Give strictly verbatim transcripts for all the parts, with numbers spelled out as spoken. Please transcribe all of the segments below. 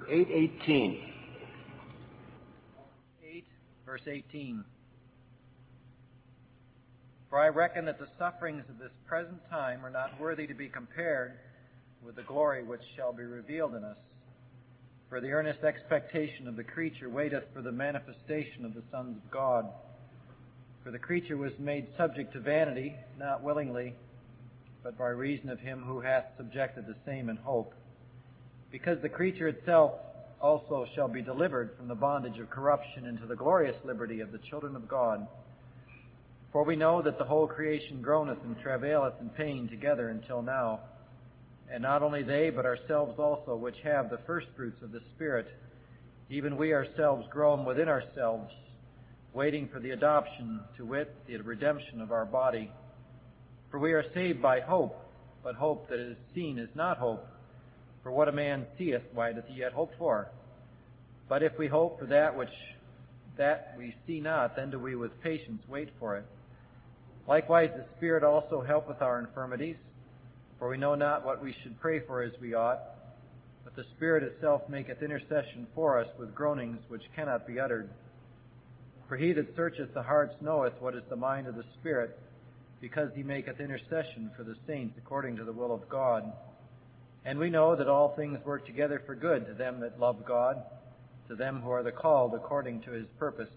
eight eighteen. eight, verse eighteen. For I reckon that the sufferings of this present time are not worthy to be compared with the glory which shall be revealed in us. For the earnest expectation of the creature waiteth for the manifestation of the sons of God. For the creature was made subject to vanity, not willingly, but by reason of him who hath subjected the same in hope. Because the creature itself also shall be delivered from the bondage of corruption into the glorious liberty of the children of God. For we know that the whole creation groaneth and travaileth in pain together until now. And not only they, but ourselves also, which have the first fruits of the Spirit, even we ourselves groan within ourselves, waiting for the adoption, to wit, the redemption of our body. For we are saved by hope, but hope that is seen is not hope. For what a man seeth, why doth he yet hope for? But if we hope for that which that we see not, then do we with patience wait for it. Likewise the Spirit also helpeth our infirmities, for we know not what we should pray for as we ought, but the Spirit itself maketh intercession for us with groanings which cannot be uttered. For he that searcheth the hearts knoweth what is the mind of the Spirit, because he maketh intercession for the saints according to the will of God. And we know that all things work together for good to them that love God, to them who are the called according to his purpose.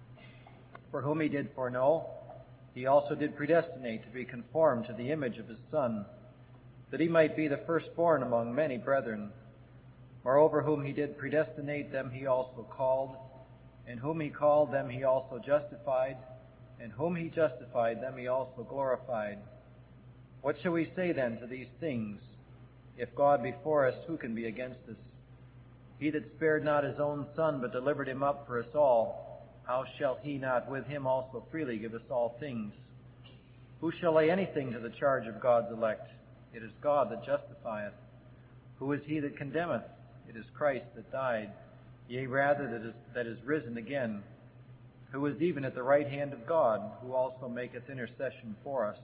For whom he did foreknow, he also did predestinate to be conformed to the image of his Son, that he might be the firstborn among many brethren. Moreover, whom he did predestinate, them he also called, and whom he called, them he also justified, and whom he justified, them he also glorified. What shall we say then to these things? If God be for us, who can be against us? He that spared not his own Son, but delivered him up for us all, how shall he not with him also freely give us all things? Who shall lay anything to the charge of God's elect? It is God that justifieth. Who is he that condemneth? It is Christ that died, yea, rather that is, that is risen again, who is even at the right hand of God, who also maketh intercession for us.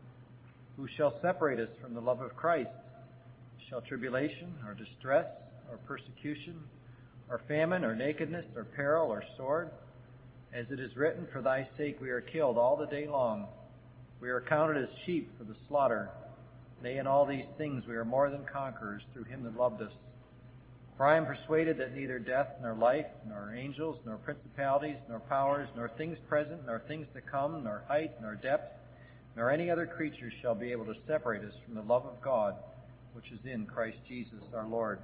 Who shall separate us from the love of Christ? Shall tribulation, or distress, or persecution, or famine, or nakedness, or peril, or sword? As it is written, for thy sake we are killed all the day long. We are counted as sheep for the slaughter. Nay, in all these things we are more than conquerors through him that loved us. For I am persuaded that neither death, nor life, nor angels, nor principalities, nor powers, nor things present, nor things to come, nor height, nor depth, nor any other creature shall be able to separate us from the love of God, which is in Christ Jesus our Lord.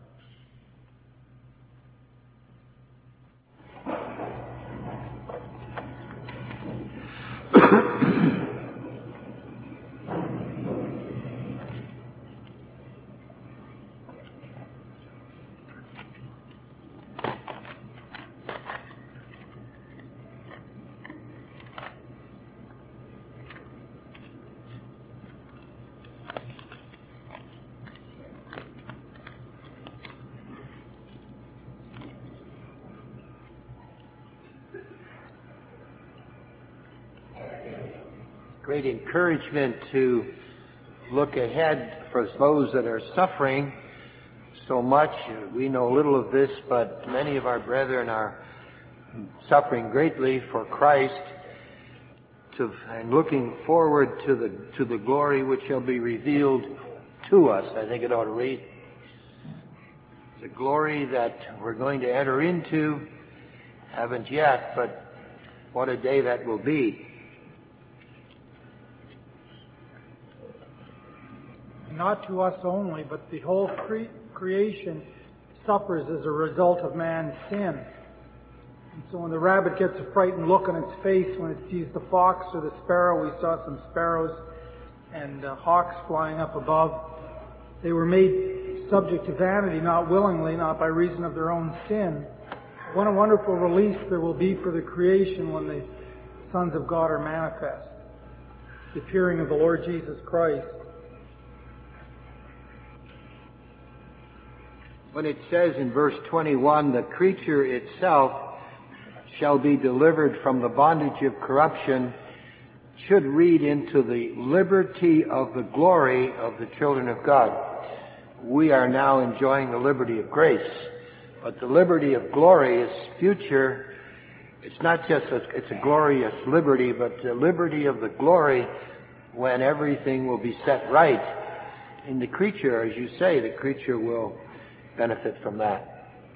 Great encouragement to look ahead for those that are suffering so much. We know little of this, but many of our brethren are suffering greatly for Christ, to, and looking forward to the to the glory which shall be revealed to us. I think it ought to read. The glory that we're going to enter into, haven't yet, but what a day that will be. Not to us only, but the whole cre- creation suffers as a result of man's sin. And so when the rabbit gets a frightened look on its face when it sees the fox or the sparrow, we saw some sparrows and uh, hawks flying up above. They were made subject to vanity, not willingly, not by reason of their own sin. What a wonderful release there will be for the creation when the sons of God are manifest. The appearing of the Lord Jesus Christ. When it says in verse twenty-one, the creature itself shall be delivered from the bondage of corruption, should read into the liberty of the glory of the children of God. We are now enjoying the liberty of grace. But the liberty of glory is future. It's not just a, it's a glorious liberty, but the liberty of the glory when everything will be set right in the creature. As you say, the creature will benefit from that.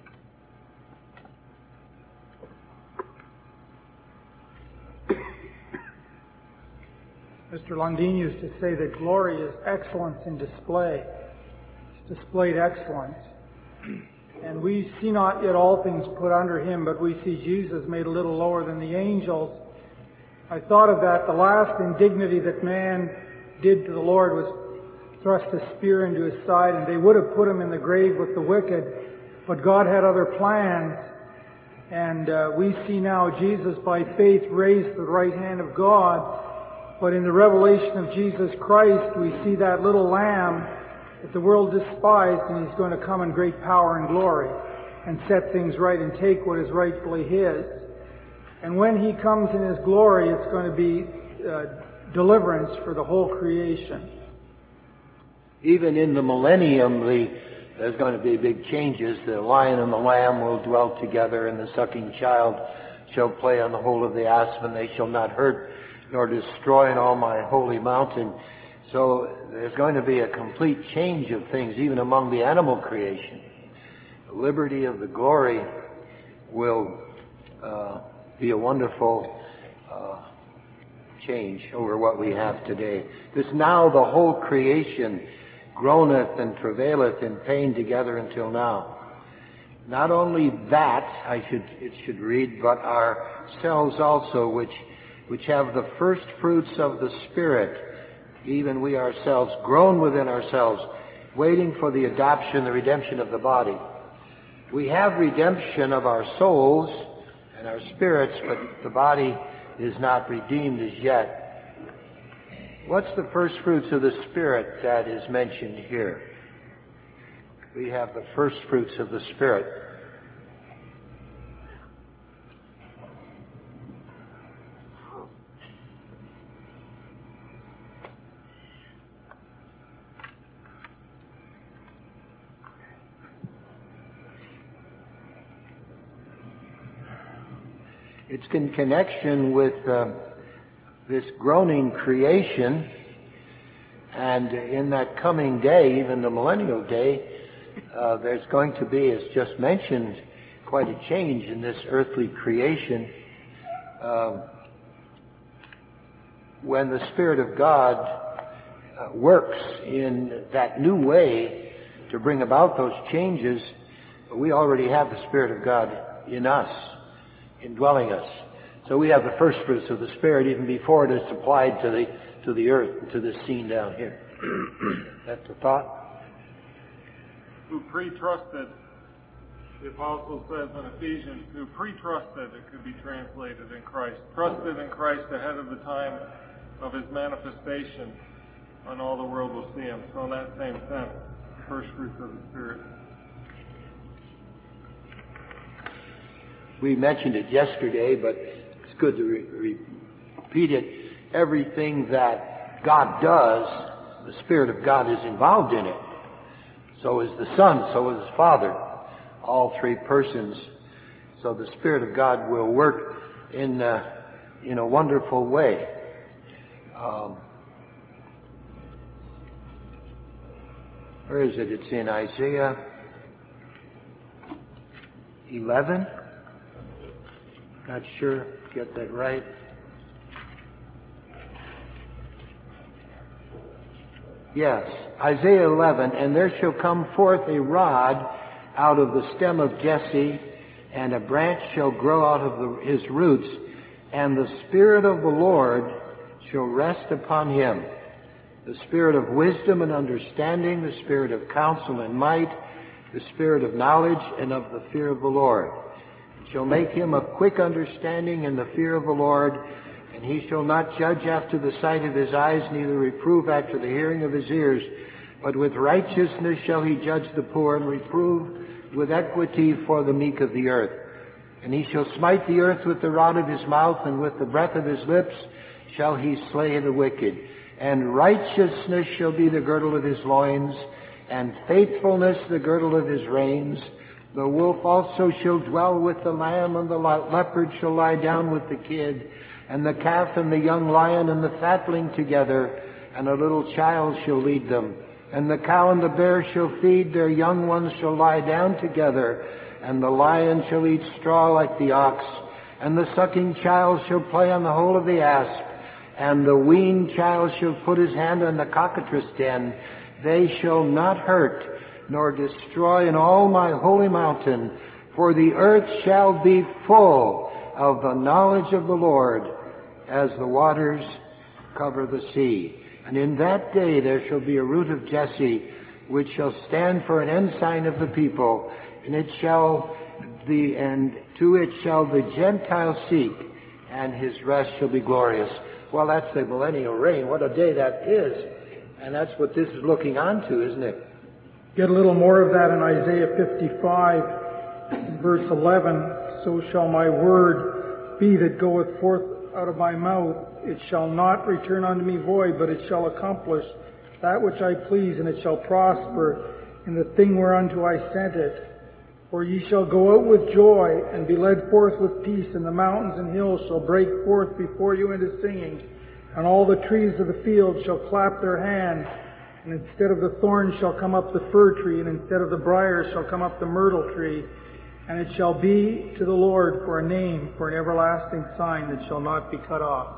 Mister Lundin used to say that glory is excellence in display. It's displayed excellence. And we see not yet all things put under him, but we see Jesus made a little lower than the angels. I thought of that. The last indignity that man did to the Lord was thrust a spear into his side, and they would have put him in the grave with the wicked. But God had other plans. And uh, we see now Jesus by faith raised to the right hand of God. But in the revelation of Jesus Christ, we see that little lamb that the world despised, and he's going to come in great power and glory and set things right and take what is rightfully his. And when he comes in his glory, it's going to be uh, deliverance for the whole creation. Even in the millennium, the, there's going to be big changes. The lion and the lamb will dwell together, and the sucking child shall play on the hole of the aspen. They shall not hurt nor destroy in all my holy mountain. So there's going to be a complete change of things, even among the animal creation. The liberty of the glory will uh, be a wonderful uh, change over what we have today. Because now the whole creation groaneth and travaileth in pain together until now. Not only that, I should it should read, but ourselves also, which which have the first fruits of the Spirit, even we ourselves, groan within ourselves, waiting for the adoption, the redemption of the body. We have redemption of our souls and our spirits, but the body is not redeemed as yet. What's the first fruits of the Spirit that is mentioned here? We have the first fruits of the Spirit. It's in connection with uh, this groaning creation, and in that coming day, even the millennial day, uh, there's going to be, as just mentioned, quite a change in this earthly creation. Uh, when the Spirit of God uh, works in that new way to bring about those changes, we already have the Spirit of God in us, indwelling us. So we have the first fruits of the Spirit even before it is applied to the to the earth, to this scene down here. That's the thought. Who pre-trusted, the apostle says in Ephesians, who pre-trusted, it could be translated, in Christ. Trusted in Christ ahead of the time of his manifestation, and all the world will see him. So in that same sense, first fruits of the Spirit. We mentioned it yesterday, but it's good to re- re- repeat it. Everything that God does, the Spirit of God is involved in it. So is the Son, so is the Father, all three persons. So the Spirit of God will work in uh, in a wonderful way. Um, where is it? It's in Isaiah eleven. Not sure, get that right. Yes, Isaiah eleven, and there shall come forth a rod out of the stem of Jesse, and a branch shall grow out of the, his roots, and the Spirit of the Lord shall rest upon him, the Spirit of wisdom and understanding, the Spirit of counsel and might, the Spirit of knowledge and of the fear of the Lord. Shall make him a quick understanding in the fear of the Lord, and he shall not judge after the sight of his eyes, neither reprove after the hearing of his ears, but with righteousness shall he judge the poor, and reprove with equity for the meek of the earth. And he shall smite the earth with the rod of his mouth, and with the breath of his lips shall he slay the wicked. And righteousness shall be the girdle of his loins, and faithfulness the girdle of his reins. The wolf also shall dwell with the lamb, and the leopard shall lie down with the kid, and the calf and the young lion and the fatling together, and a little child shall lead them. And the cow and the bear shall feed, their young ones shall lie down together, and the lion shall eat straw like the ox, and the sucking child shall play on the hole of the asp, and the weaned child shall put his hand on the cockatrice den. They shall not hurt nor destroy in all my holy mountain, for the earth shall be full of the knowledge of the Lord, as the waters cover the sea. And in that day there shall be a root of Jesse, which shall stand for an ensign of the people, and it shall the and to it shall the Gentiles seek, and his rest shall be glorious. Well, that's the millennial reign. What a day that is. And that's what this is looking on to, isn't it? Get a little more of that in Isaiah fifty-five, verse eleven. So shall my word be that goeth forth out of my mouth. It shall not return unto me void, but it shall accomplish that which I please, and it shall prosper in the thing whereunto I sent it. For ye shall go out with joy, and be led forth with peace, and the mountains and hills shall break forth before you into singing, and all the trees of the field shall clap their hands, and instead of the thorn shall come up the fir tree, and instead of the briar shall come up the myrtle tree. And it shall be to the Lord for a name, for an everlasting sign that shall not be cut off.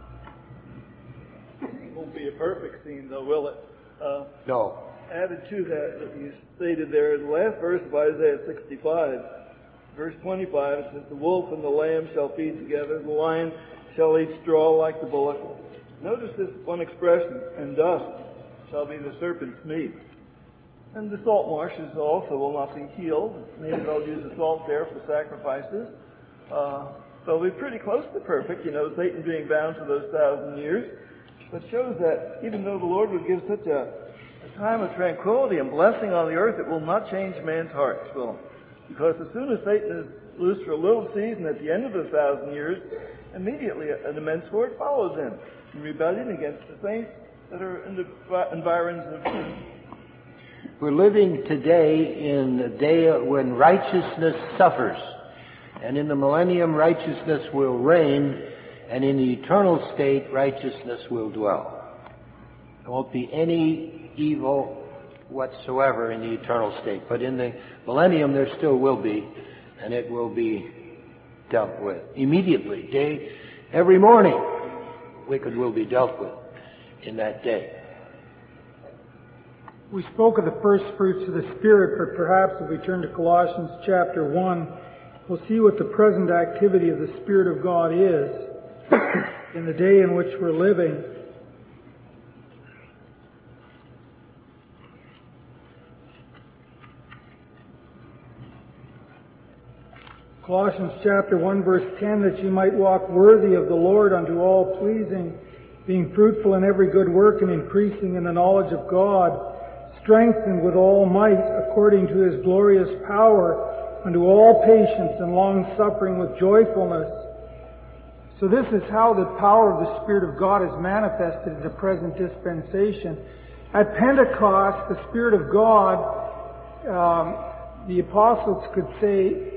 It won't be a perfect scene, though, will it? Uh, No. Added to that, that you stated there, the last verse of Isaiah sixty-five, verse twenty-five, it says, the wolf and the lamb shall feed together, the lion shall eat straw like the bullock. Notice this one expression, and dust shall be the serpent's meat. And the salt marshes also will not be healed. Maybe they'll use the salt there for sacrifices. Uh, they'll be pretty close to perfect, you know, Satan being bound for those thousand years. But shows that even though the Lord would give such a, a time of tranquility and blessing on the earth, it will not change man's hearts, will it? Because as soon as Satan is loose for a little season at the end of the thousand years, immediately an immense horde follows him in rebellion against the saints that are in the environs of sin. We're living today in a day when righteousness suffers. And in the millennium, righteousness will reign, and in the eternal state, righteousness will dwell. There won't be any evil whatsoever in the eternal state. But in the millennium, there still will be, and it will be dealt with immediately. Day, every morning, wicked will be dealt with in that day. We spoke of the first fruits of the Spirit, but perhaps if we turn to Colossians chapter one, we'll see what the present activity of the Spirit of God is in the day in which we're living. Colossians chapter one, verse ten, that ye might walk worthy of the Lord unto all pleasing, being fruitful in every good work and increasing in the knowledge of God, strengthened with all might according to his glorious power, unto all patience and long-suffering with joyfulness. So this is how the power of the Spirit of God is manifested in the present dispensation. At Pentecost, the Spirit of God, um, the apostles could say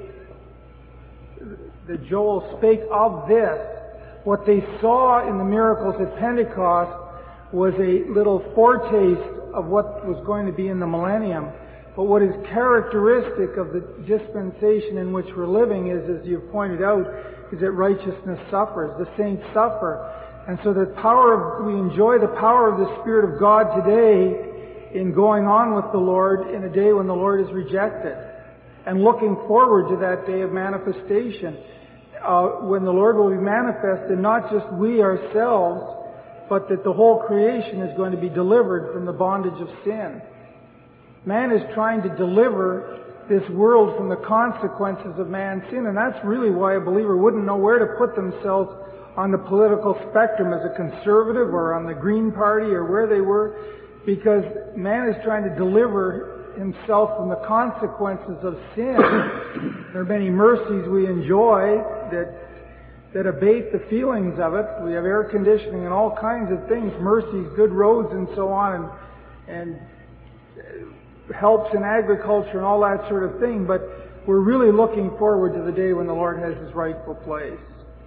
that Joel spake of this. What they saw in the miracles at Pentecost was a little foretaste of what was going to be in the millennium. But what is characteristic of the dispensation in which we're living is, as you've pointed out, is that righteousness suffers. The saints suffer. And so the power of, we enjoy the power of the Spirit of God today in going on with the Lord in a day when the Lord is rejected. And looking forward to that day of manifestation, uh, when the Lord will be manifested, not just we ourselves, but that the whole creation is going to be delivered from the bondage of sin. Man is trying to deliver this world from the consequences of man's sin, and that's really why a believer wouldn't know where to put themselves on the political spectrum, as a conservative or on the Green Party or where they were, because man is trying to deliver himself from the consequences of sin. There are many mercies we enjoy that that abate the feelings of it. We have air conditioning and all kinds of things, mercies, good roads and so on, and, and helps in agriculture and all that sort of thing, but we're really looking forward to the day when the Lord has His rightful place.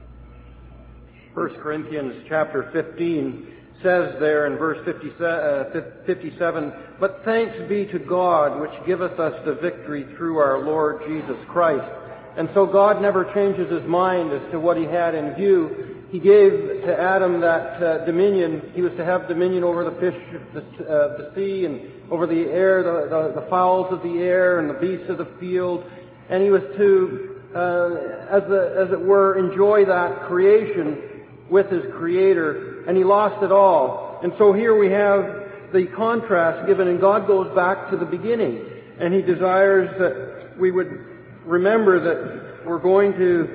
First Corinthians chapter fifteen says there in verse fifty-seven, "But thanks be to God, which giveth us the victory through our Lord Jesus Christ." And so God never changes His mind as to what He had in view. He gave to Adam that uh, dominion. He was to have dominion over the fish of the, uh, the sea and over the air, the, the, the fowls of the air and the beasts of the field. And He was to, uh, as, the, as it were, enjoy that creation with His Creator. And He lost it all. And so here we have the contrast given, and God goes back to the beginning. And He desires that we would remember that we're going to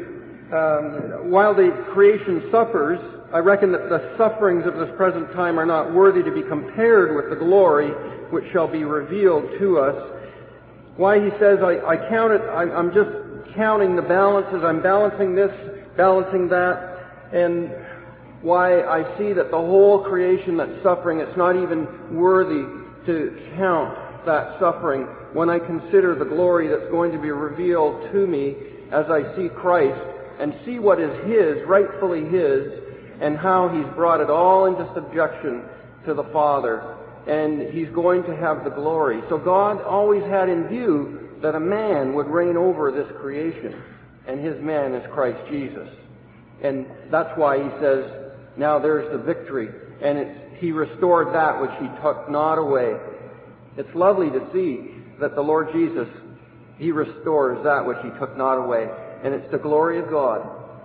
Um, while the creation suffers, I reckon that the sufferings of this present time are not worthy to be compared with the glory which shall be revealed to us. Why he says, I, I count it, I, I'm just counting the balances, I'm balancing this, balancing that, and why I see that the whole creation that's suffering, it's not even worthy to count that suffering when I consider the glory that's going to be revealed to me as I see Christ and see what is His, rightfully His, and how He's brought it all into subjection to the Father. And He's going to have the glory. So God always had in view that a man would reign over this creation, and His man is Christ Jesus. And that's why He says, now there's the victory, and it's, He restored that which He took not away. It's lovely to see that the Lord Jesus, He restores that which He took not away. And it's the glory of God.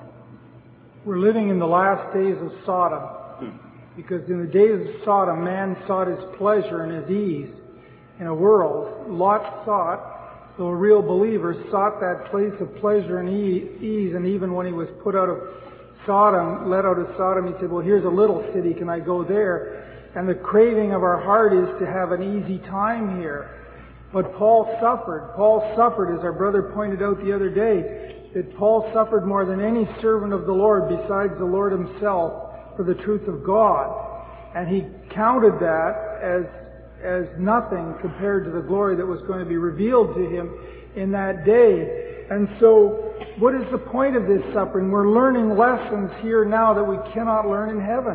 We're living in the last days of Sodom. Because in the days of Sodom, man sought his pleasure and his ease in a world. Lot sought, though a real believer, sought that place of pleasure and ease. And even when he was put out of Sodom, let out of Sodom, he said, well, here's a little city, can I go there? And the craving of our heart is to have an easy time here. But Paul suffered. Paul suffered, as our brother pointed out the other day, that Paul suffered more than any servant of the Lord besides the Lord Himself for the truth of God. And he counted that as, as nothing compared to the glory that was going to be revealed to him in that day. And so, what is the point of this suffering? We're learning lessons here now that we cannot learn in heaven.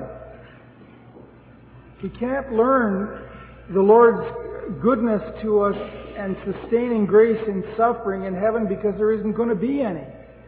We can't learn the Lord's goodness to us and sustaining grace in suffering in heaven because there isn't going to be any.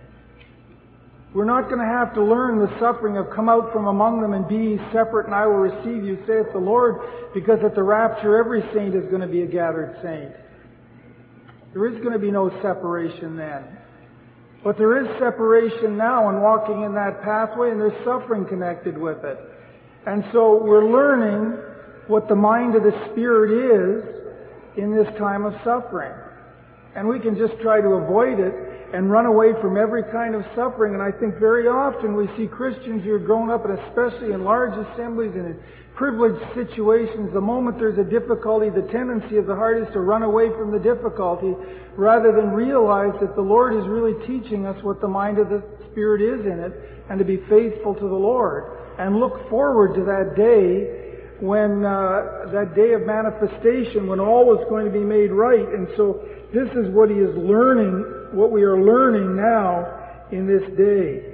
We're not going to have to learn the suffering of come out from among them and be ye separate and I will receive you, saith the Lord, because at the rapture every saint is going to be a gathered saint. There is going to be no separation then. But there is separation now in walking in that pathway, and there's suffering connected with it. And so we're learning what the mind of the Spirit is in this time of suffering. And we can just try to avoid it and run away from every kind of suffering. And I think very often we see Christians who are grown up, and especially in large assemblies and in privileged situations, the moment there's a difficulty, the tendency of the heart is to run away from the difficulty rather than realize that the Lord is really teaching us what the mind of the Spirit is in it, and to be faithful to the Lord. And look forward to that day when uh, that day of manifestation, when all is going to be made right. And so this is what he is learning, what we are learning now in this day.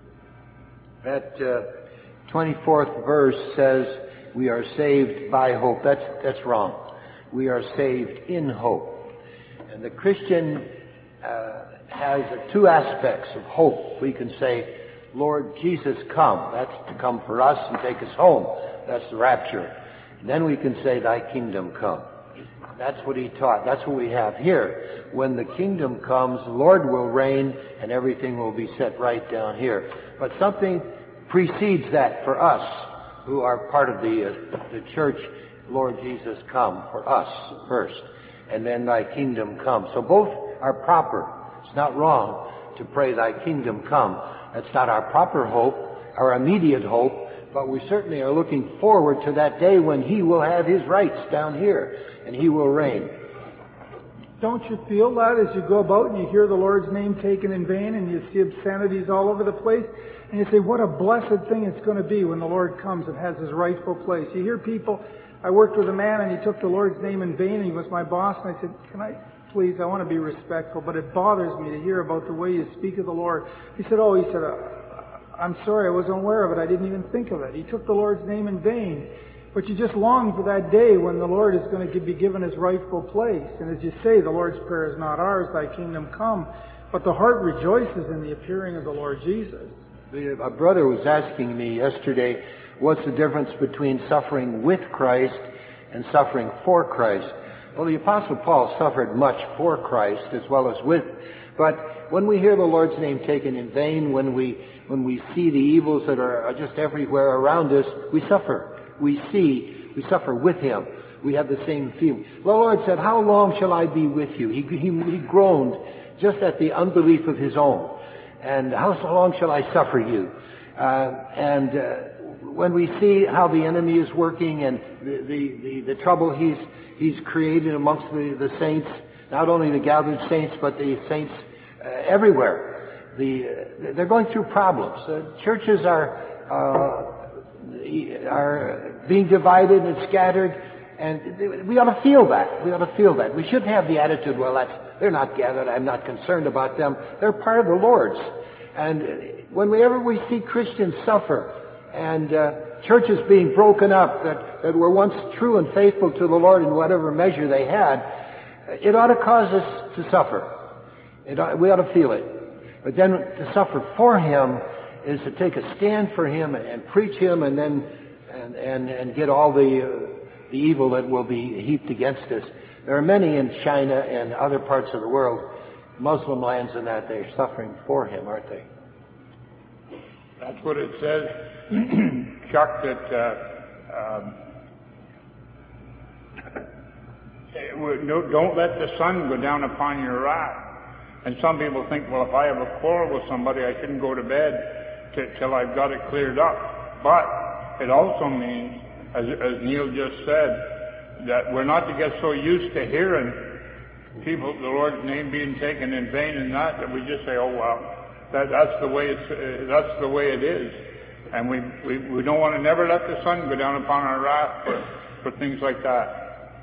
That uh, twenty-fourth verse says we are saved by hope. That's, that's wrong. We are saved in hope. And the Christian uh, has two aspects of hope. We can say, Lord Jesus, come. That's to come for us and take us home. That's the rapture. And then we can say, thy kingdom come. That's what he taught. That's what we have here. When the kingdom comes, the Lord will reign and everything will be set right down here. But something precedes that for us who are part of the, uh, the church. Lord Jesus, come for us first. And then thy kingdom come. So both are proper. It's not wrong to pray thy kingdom come. That's not our proper hope, our immediate hope, but we certainly are looking forward to that day when he will have his rights down here and he will reign. Don't you feel that as you go about and you hear the Lord's name taken in vain and you see obscenities all over the place, and you say, what a blessed thing it's going to be when the Lord comes and has his rightful place. You hear people I worked with a man and he took the Lord's name in vain and he was my boss, and I said, can I, please, I want to be respectful, but it bothers me to hear about the way you speak of the Lord. He said, oh, he said, I'm sorry, I wasn't aware of it. I didn't even think of it. He took the Lord's name in vain. But you just long for that day when the Lord is going to be given his rightful place. And as you say, the Lord's Prayer is not ours, thy kingdom come. But the heart rejoices in the appearing of the Lord Jesus. A brother was asking me yesterday, what's the difference between suffering with Christ and suffering for Christ? Well, the Apostle Paul suffered much for Christ as well as with. But when we hear the Lord's name taken in vain, when we when we see the evils that are just everywhere around us, we suffer. We see, we suffer with him. We have the same feeling. The Lord said, how long shall I be with you? He, he, he groaned just at the unbelief of his own. And how long shall I suffer you? Uh, and uh, when we see how the enemy is working and the, the, the, the trouble he's, he's created amongst the, the saints, not only the gathered saints, but the saints uh, everywhere. The, uh, they're going through problems. Uh, churches are, uh, are being divided and scattered, and we ought to feel that. We ought to feel that. We shouldn't have the attitude, well, that's, they're not gathered, I'm not concerned about them. They're part of the Lord's. And whenever we see Christians suffer and uh, churches being broken up that, that were once true and faithful to the Lord in whatever measure they had, it ought to cause us to suffer. It ought, we ought to feel it. But then to suffer for him is to take a stand for him and, and preach him and then and, and, and get all the, uh, the evil that will be heaped against us. There are many in China and other parts of the world, Muslim lands and that, they're suffering for him, aren't they? That's what it says, Chuck, that uh, um, don't let the sun go down upon your wrath. And some people think, well, if I have a quarrel with somebody, I shouldn't go to bed t- till I've got it cleared up. But it also means, as, as Neil just said, that we're not to get so used to hearing people, the Lord's name being taken in vain and that, that we just say, oh, well, that, that's the way it's, uh, that's the way it is. And we, we, we don't want to never let the sun go down upon our wrath for, for things like that.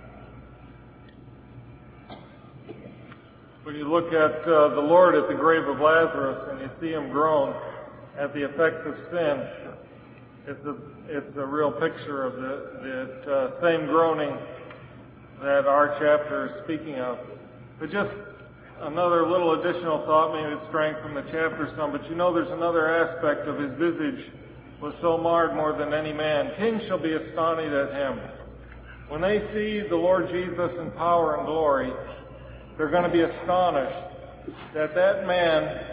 When you look at uh, the Lord at the grave of Lazarus and you see him groan at the effects of sin, it's a it's a real picture of the, the uh, same groaning that our chapter is speaking of. But just another little additional thought, maybe it strengthened the chapter some, but you know there's another aspect of his visage was so marred more than any man. Kings shall be astonished at him. When they see the Lord Jesus in power and glory, they're going to be astonished that that man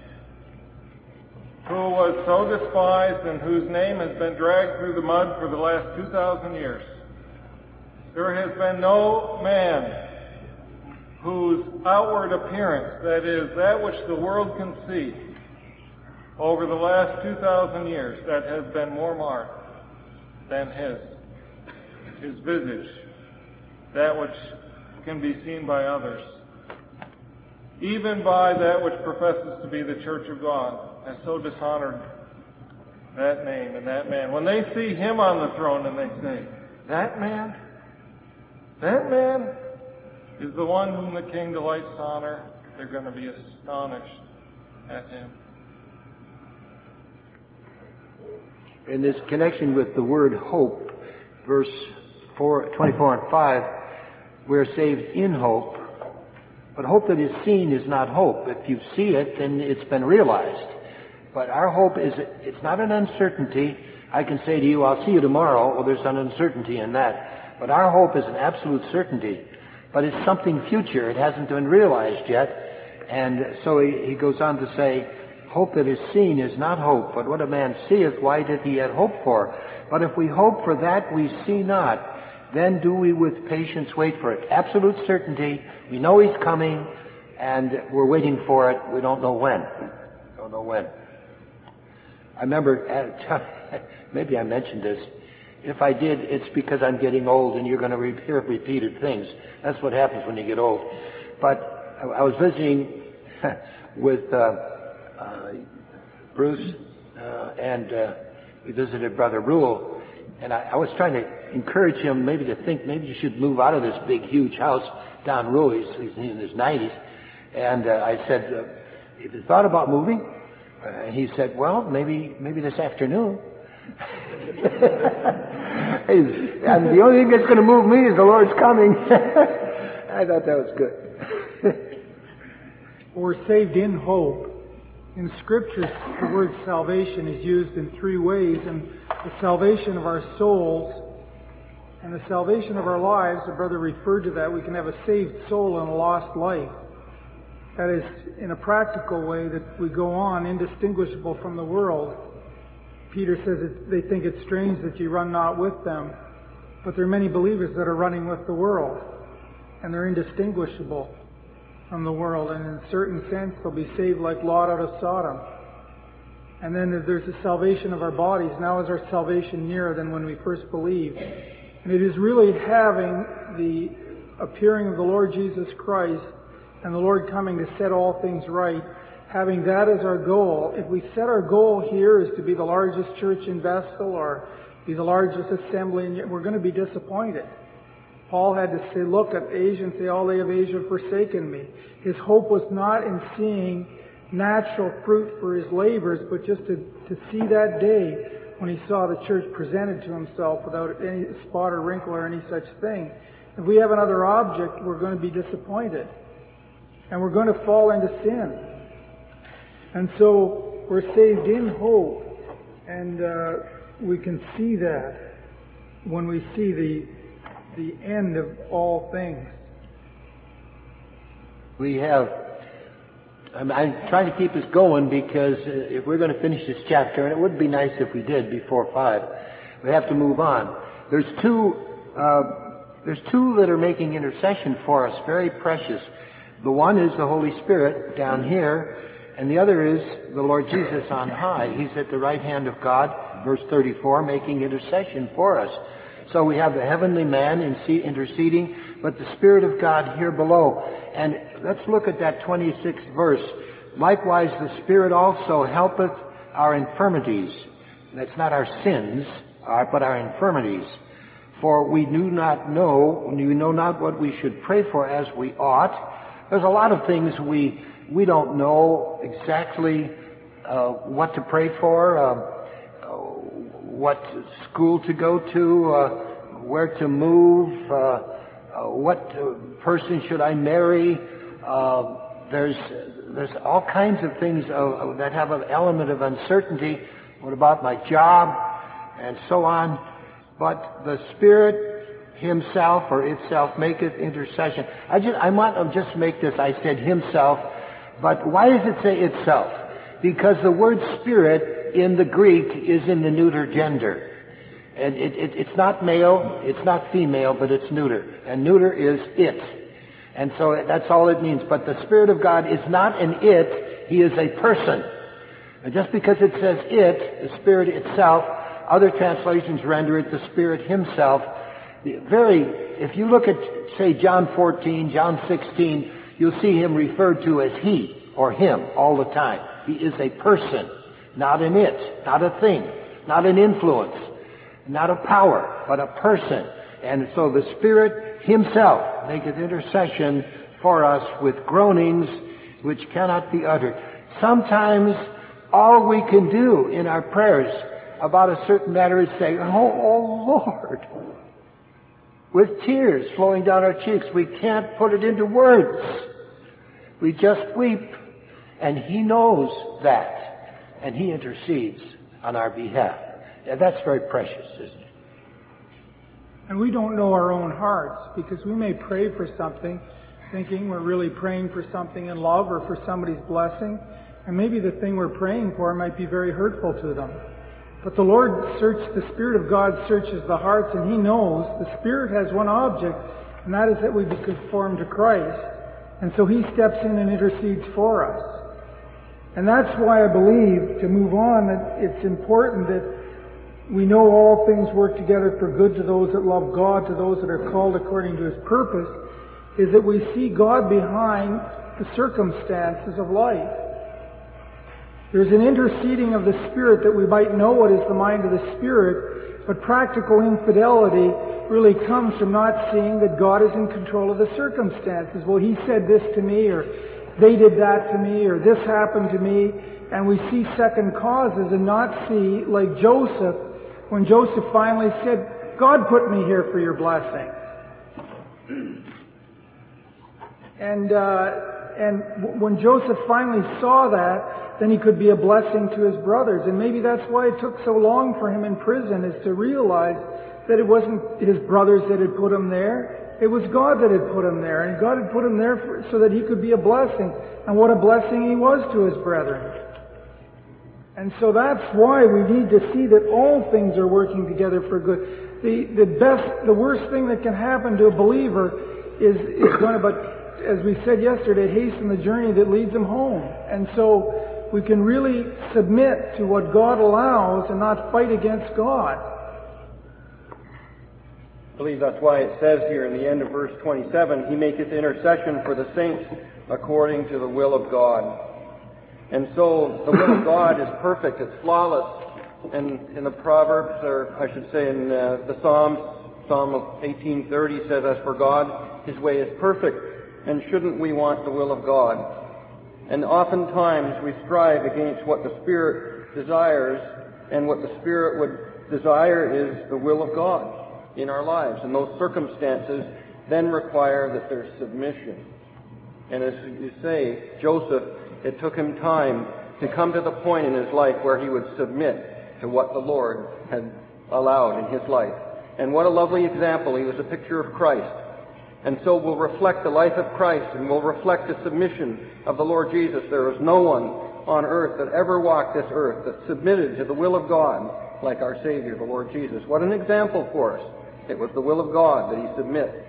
who was so despised and whose name has been dragged through the mud for the last two thousand years, there has been no man whose outward appearance, that is, that which the world can see, over the last two thousand years, that has been more marred than his, his visage, that which can be seen by others, even by that which professes to be the Church of God, has so dishonored that name and that man. When they see him on the throne and they say, that man, that man is the one whom the King delights to honor, they're going to be astonished at him. In this connection with the word hope, verse four, twenty-four and five, we're saved in hope, but hope that is seen is not hope. If you see it, then it's been realized. But our hope is, it's not an uncertainty. I can say to you, I'll see you tomorrow. Well, there's an uncertainty in that. But our hope is an absolute certainty. But it's something future. It hasn't been realized yet. And so he, he goes on to say, hope that is seen is not hope. But what a man seeth, why did he yet hope for? But if we hope for that we see not, then do we with patience wait for it. Absolute certainty. We know he's coming, and we're waiting for it. We don't know when. Don't know when. I remember, uh, maybe I mentioned this. If I did, it's because I'm getting old, and you're going to hear repeated things. That's what happens when you get old. But I, I was visiting with uh, uh, Bruce, uh, and uh, we visited Brother Rule, and I, I was trying to encourage him maybe to think maybe you should move out of this big, huge house down Row. He's, he's in his nineties. And uh, I said, uh, have you thought about moving? Uh, and he said, well, maybe maybe this afternoon. And the only thing that's going to move me is the Lord's coming. I thought that was good. We're saved in hope. In Scripture, the word salvation is used in three ways, and the salvation of our souls and the salvation of our lives, the brother referred to that. We can have a saved soul and a lost life. That is, in a practical way, that we go on indistinguishable from the world. Peter says it, they think it strange that you run not with them, but there are many believers that are running with the world, and they're indistinguishable from the world, and in a certain sense they'll be saved like Lot out of Sodom. And then there's the salvation of our bodies. Now is our salvation nearer than when we first believed. And it is really having the appearing of the Lord Jesus Christ and the Lord coming to set all things right, having that as our goal. If we set our goal here is to be the largest church in Vestal or be the largest assembly, we're going to be disappointed. Paul had to say, look at Asia and say, all they of Asia have forsaken me. His hope was not in seeing natural fruit for his labors, but just to, to see that day when he saw the church presented to himself without any spot or wrinkle or any such thing. If we have another object, we're going to be disappointed. And we're going to fall into sin. And so we're saved in hope. And uh, we can see that when we see the the end of all things. We have, I'm, I'm trying to keep us going because if we're going to finish this chapter, and it would be nice if we did before five, we have to move on. There's two, uh, there's two that are making intercession for us, very precious. The one is the Holy Spirit down here, and the other is the Lord Jesus on high. He's at the right hand of God, verse thirty-four, making intercession for us. So we have the heavenly man interceding, but the Spirit of God here below. And let's look at that twenty-sixth verse. Likewise, the Spirit also helpeth our infirmities. That's not our sins, but our infirmities. For we do not know, we know not what we should pray for as we ought. There's a lot of things we we don't know exactly uh, what to pray for. Uh, what school to go to, uh, where to move, uh, uh, what uh, person should I marry. Uh, there's there's all kinds of things uh, that have an element of uncertainty. What about my job, and so on. But the Spirit Himself or itself maketh intercession. I just I might have just make this. I said Himself, but why does it say itself? Because the word Spirit in the Greek is in the neuter gender. And it, it, it's not male, it's not female, but it's neuter. And neuter is it. And so that's all it means. But the Spirit of God is not an it, He is a person. And just because it says it, the Spirit itself, other translations render it the Spirit Himself. Very, if you look at, say, John fourteen, John sixteen, you'll see Him referred to as He or Him all the time. He is a person. Not an it, not a thing, not an influence, not a power, but a person. And so the Spirit Himself maketh intercession for us with groanings which cannot be uttered. Sometimes all we can do in our prayers about a certain matter is say, oh, oh Lord, with tears flowing down our cheeks. We can't put it into words. We just weep. And He knows that. And He intercedes on our behalf. And that's very precious, isn't it? And we don't know our own hearts, because we may pray for something, thinking we're really praying for something in love or for somebody's blessing, and maybe the thing we're praying for might be very hurtful to them. But the Lord searches, the Spirit of God searches the hearts, and He knows the Spirit has one object, and that is that we be conformed to Christ. And so He steps in and intercedes for us. And that's why I believe, to move on, that it's important that we know all things work together for good to those that love God, to those that are called according to His purpose, is that we see God behind the circumstances of life. There's an interceding of the Spirit that we might know what is the mind of the Spirit, But practical infidelity really comes from not seeing that God is in control of the circumstances. Well, he said this to me, or they did that to me, or this happened to me. And we see second causes and not see, like Joseph, when Joseph finally said, God put me here for your blessing. And, uh, and w- when Joseph finally saw that, then he could be a blessing to his brothers. And maybe that's why it took so long for him in prison, is to realize that it wasn't his brothers that had put him there. It was God that had put him there. And God had put him there for, so that he could be a blessing. And what a blessing he was to his brethren. And so that's why we need to see that all things are working together for good. The, the best, the worst thing that can happen to a believer is, is going to, but as we said yesterday, hasten the journey that leads him home. And so we can really submit to what God allows and not fight against God. I believe that's why it says here in the end of verse twenty-seven, He maketh intercession for the saints according to the will of God. And so the will of God is perfect, it's flawless. And in the Proverbs, or I should say in uh, the Psalms, Psalm eighteen thirty says, as for God, His way is perfect. And shouldn't we want the will of God? And oftentimes we strive against what the Spirit desires, and what the Spirit would desire is the will of God in our lives. And those circumstances then require that there's submission. And as you say, Joseph, it took him time to come to the point in his life where he would submit to what the Lord had allowed in his life. And what a lovely example. He was a picture of Christ. And so we'll reflect the life of Christ, and we'll reflect the submission of the Lord Jesus. There is no one on earth that ever walked this earth that submitted to the will of God like our Savior, the Lord Jesus. What an example for us. It was the will of God that he submit.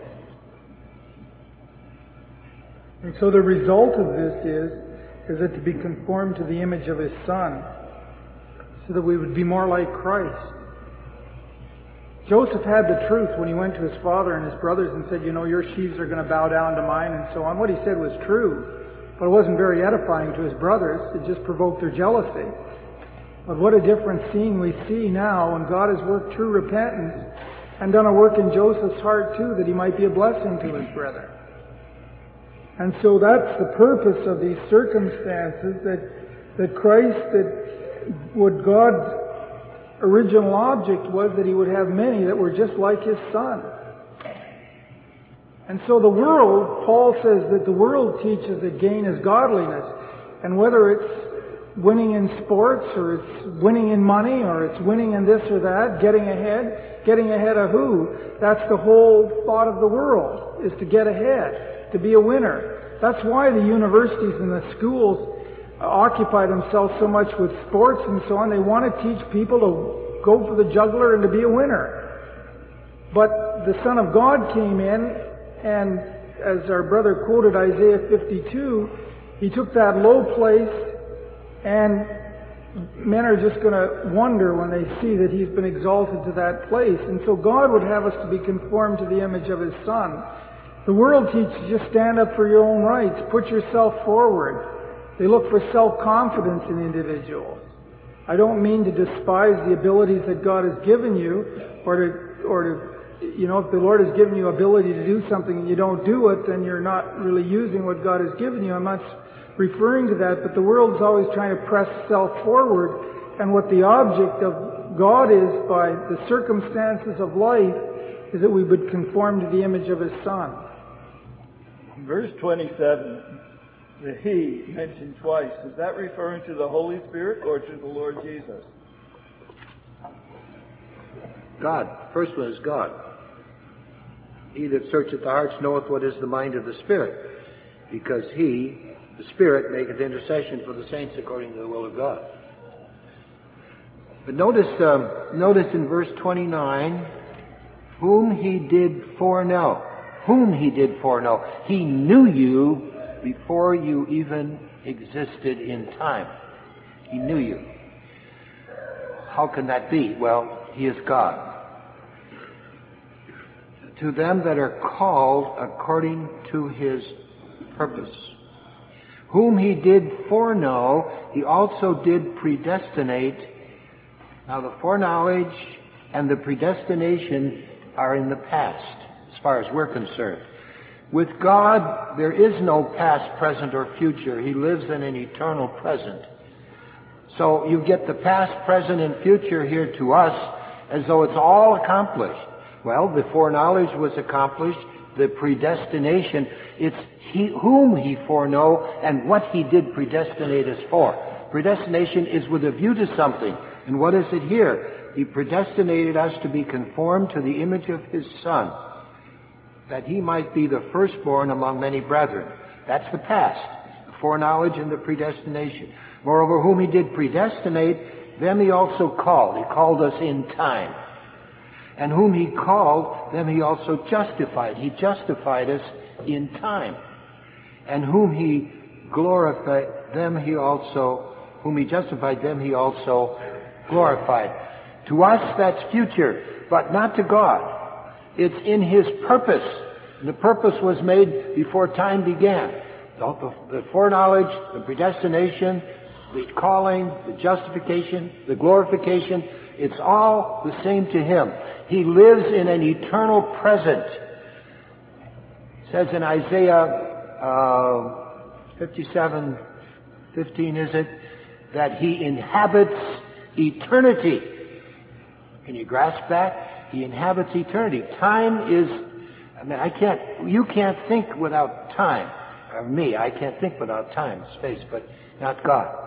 And so the result of this is, is that to be conformed to the image of His Son, so that we would be more like Christ. Joseph had the truth when he went to his father and his brothers and said, you know, your sheaves are going to bow down to mine, and so on. What he said was true, but it wasn't very edifying to his brothers. It just provoked their jealousy. But what a different scene we see now when God has worked true repentance and done a work in Joseph's heart too, that he might be a blessing to his brethren. And so that's the purpose of these circumstances, that, that Christ, that what God's original object was that He would have many that were just like His Son. And so the world, Paul says that the world teaches that gain is godliness. And whether it's winning in sports, or it's winning in money, or it's winning in this or that, getting ahead, getting ahead of who? That's the whole thought of the world, is to get ahead, to be a winner. That's why the universities and the schools occupy themselves so much with sports and so on. They want to teach people to go for the juggler and to be a winner. But the Son of God came in, and as our brother quoted Isaiah fifty-two, He took that low place, and men are just going to wonder when they see that He's been exalted to that place. And so God would have us to be conformed to the image of His Son. The world teaches you stand up for your own rights, put yourself forward. They look for self-confidence in individuals. I don't mean to despise the abilities that God has given you, or to, or to, you know, if the Lord has given you ability to do something and you don't do it, then you're not really using what God has given you. I'm not referring to that, but the world's always trying to press self forward, and what the object of God is by the circumstances of life is that we would conform to the image of His Son. Verse twenty-seven. The He mentioned twice. Is that referring to the Holy Spirit or to the Lord Jesus? God. First one is God. He that searcheth the hearts knoweth what is the mind of the Spirit, because He, the Spirit, maketh intercession for the saints according to the will of God. But notice, um, notice in verse twenty-nine, whom He did foreknow. Whom He did foreknow. He knew you before you even existed in time. He knew you. How can that be? Well, He is God. To them that are called according to His purpose. Whom He did foreknow, He also did predestinate. Now the foreknowledge and the predestination are in the past, as far as we're concerned. With God, there is no past, present, or future. He lives in an eternal present. So you get the past, present, and future here to us as though it's all accomplished. Well, the foreknowledge was accomplished. The predestination, it's he, whom he foreknow and what he did predestinate us for. Predestination is with a view to something. And what is it here? He predestinated us to be conformed to the image of his Son, that he might be the firstborn among many brethren. That's the past, the foreknowledge and the predestination. Moreover, whom he did predestinate, them he also called. He called us in time. And whom he called, them he also justified. He justified us in time. And whom he glorified, them he also, whom he justified, them he also glorified. To us, that's future, but not to God. It's in his purpose. The purpose was made before time began. The, the, the foreknowledge, the predestination, the calling, the justification, the glorification, it's all the same to him. He lives in an eternal present. It says in Isaiah uh, fifty-seven fifteen, is it, that he inhabits eternity. Can you grasp that? He inhabits eternity. Time is, I mean, I can't, you can't think without time. Or me, I can't think without time, space, but not God.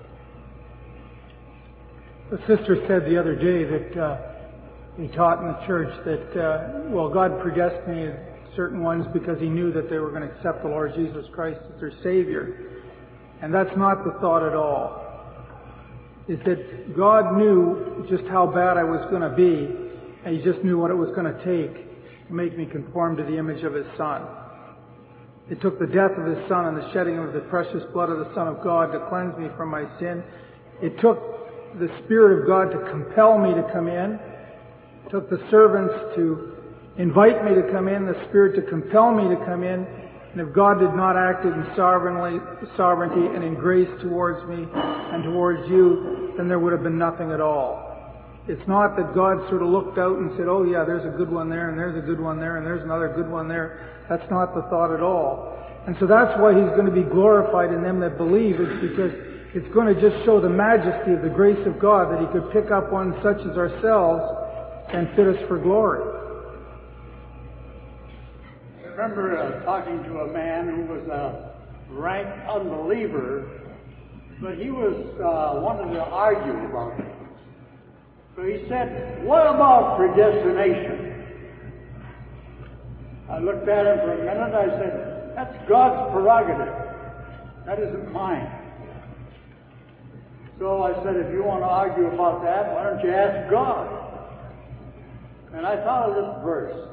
The sister said the other day that uh, he taught in the church that, uh, well, God predestinated certain ones because he knew that they were going to accept the Lord Jesus Christ as their Savior. And that's not the thought at all. Is that God knew just how bad I was going to be, and he just knew what it was going to take to make me conform to the image of his Son. It took the death of his Son and the shedding of the precious blood of the Son of God to cleanse me from my sin. It took the Spirit of God to compel me to come in. It took the servants to invite me to come in, the Spirit to compel me to come in. And if God did not act in sovereignly, sovereignty and in grace towards me and towards you, then there would have been nothing at all. It's not that God sort of looked out and said, oh yeah, there's a good one there, and there's a good one there, and there's another good one there. That's not the thought at all. And so that's why he's going to be glorified in them that believe, is because it's going to just show the majesty of the grace of God that he could pick up one such as ourselves and fit us for glory. I remember uh, talking to a man who was a rank unbeliever, but he was uh, wanted to argue about it. So he said, what about predestination? I looked at him for a minute. I said, that's God's prerogative. That isn't mine. So I said, if you want to argue about that, why don't you ask God? And I thought of this verse.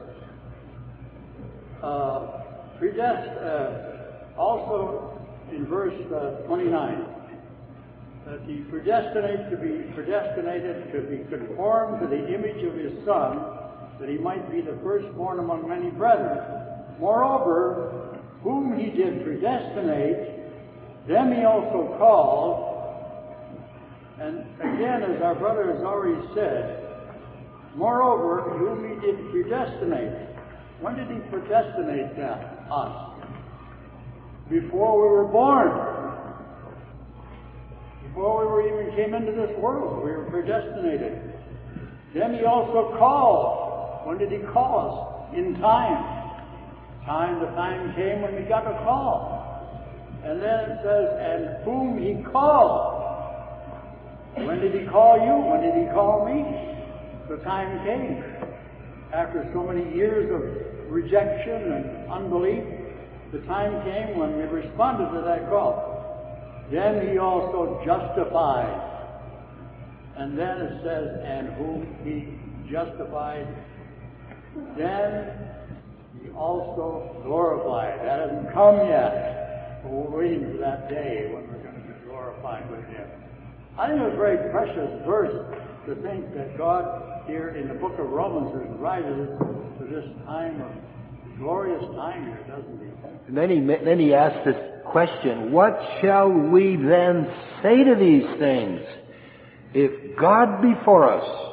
Uh, predest- uh, also in verse uh, twenty-nine, that he predestinated to be predestinated to be conformed to the image of his Son, that he might be the firstborn among many brethren. Moreover, whom he did predestinate, them he also called. And again, as our brother has already said, moreover, whom he did predestinate. When did he predestinate them, us? Before we were born. Before we were even came into this world, we were predestinated. Then he also called. When did he call us? In time. Time, the time came when we got a call. And then it says, and whom he called. When did he call you? When did he call me? The time came. After so many years of rejection and unbelief, the time came when we responded to that call. Then he also justified. And then it says, and whom he justified, then he also glorified. That hasn't come yet, but we're waiting for that day when we're going to be glorified with him. I think it's a very precious verse to think that God here in the book of Romans invited us to this time of glorious time here, doesn't he? And then he, then he asked this question, what shall we then say to these things? If God be for us,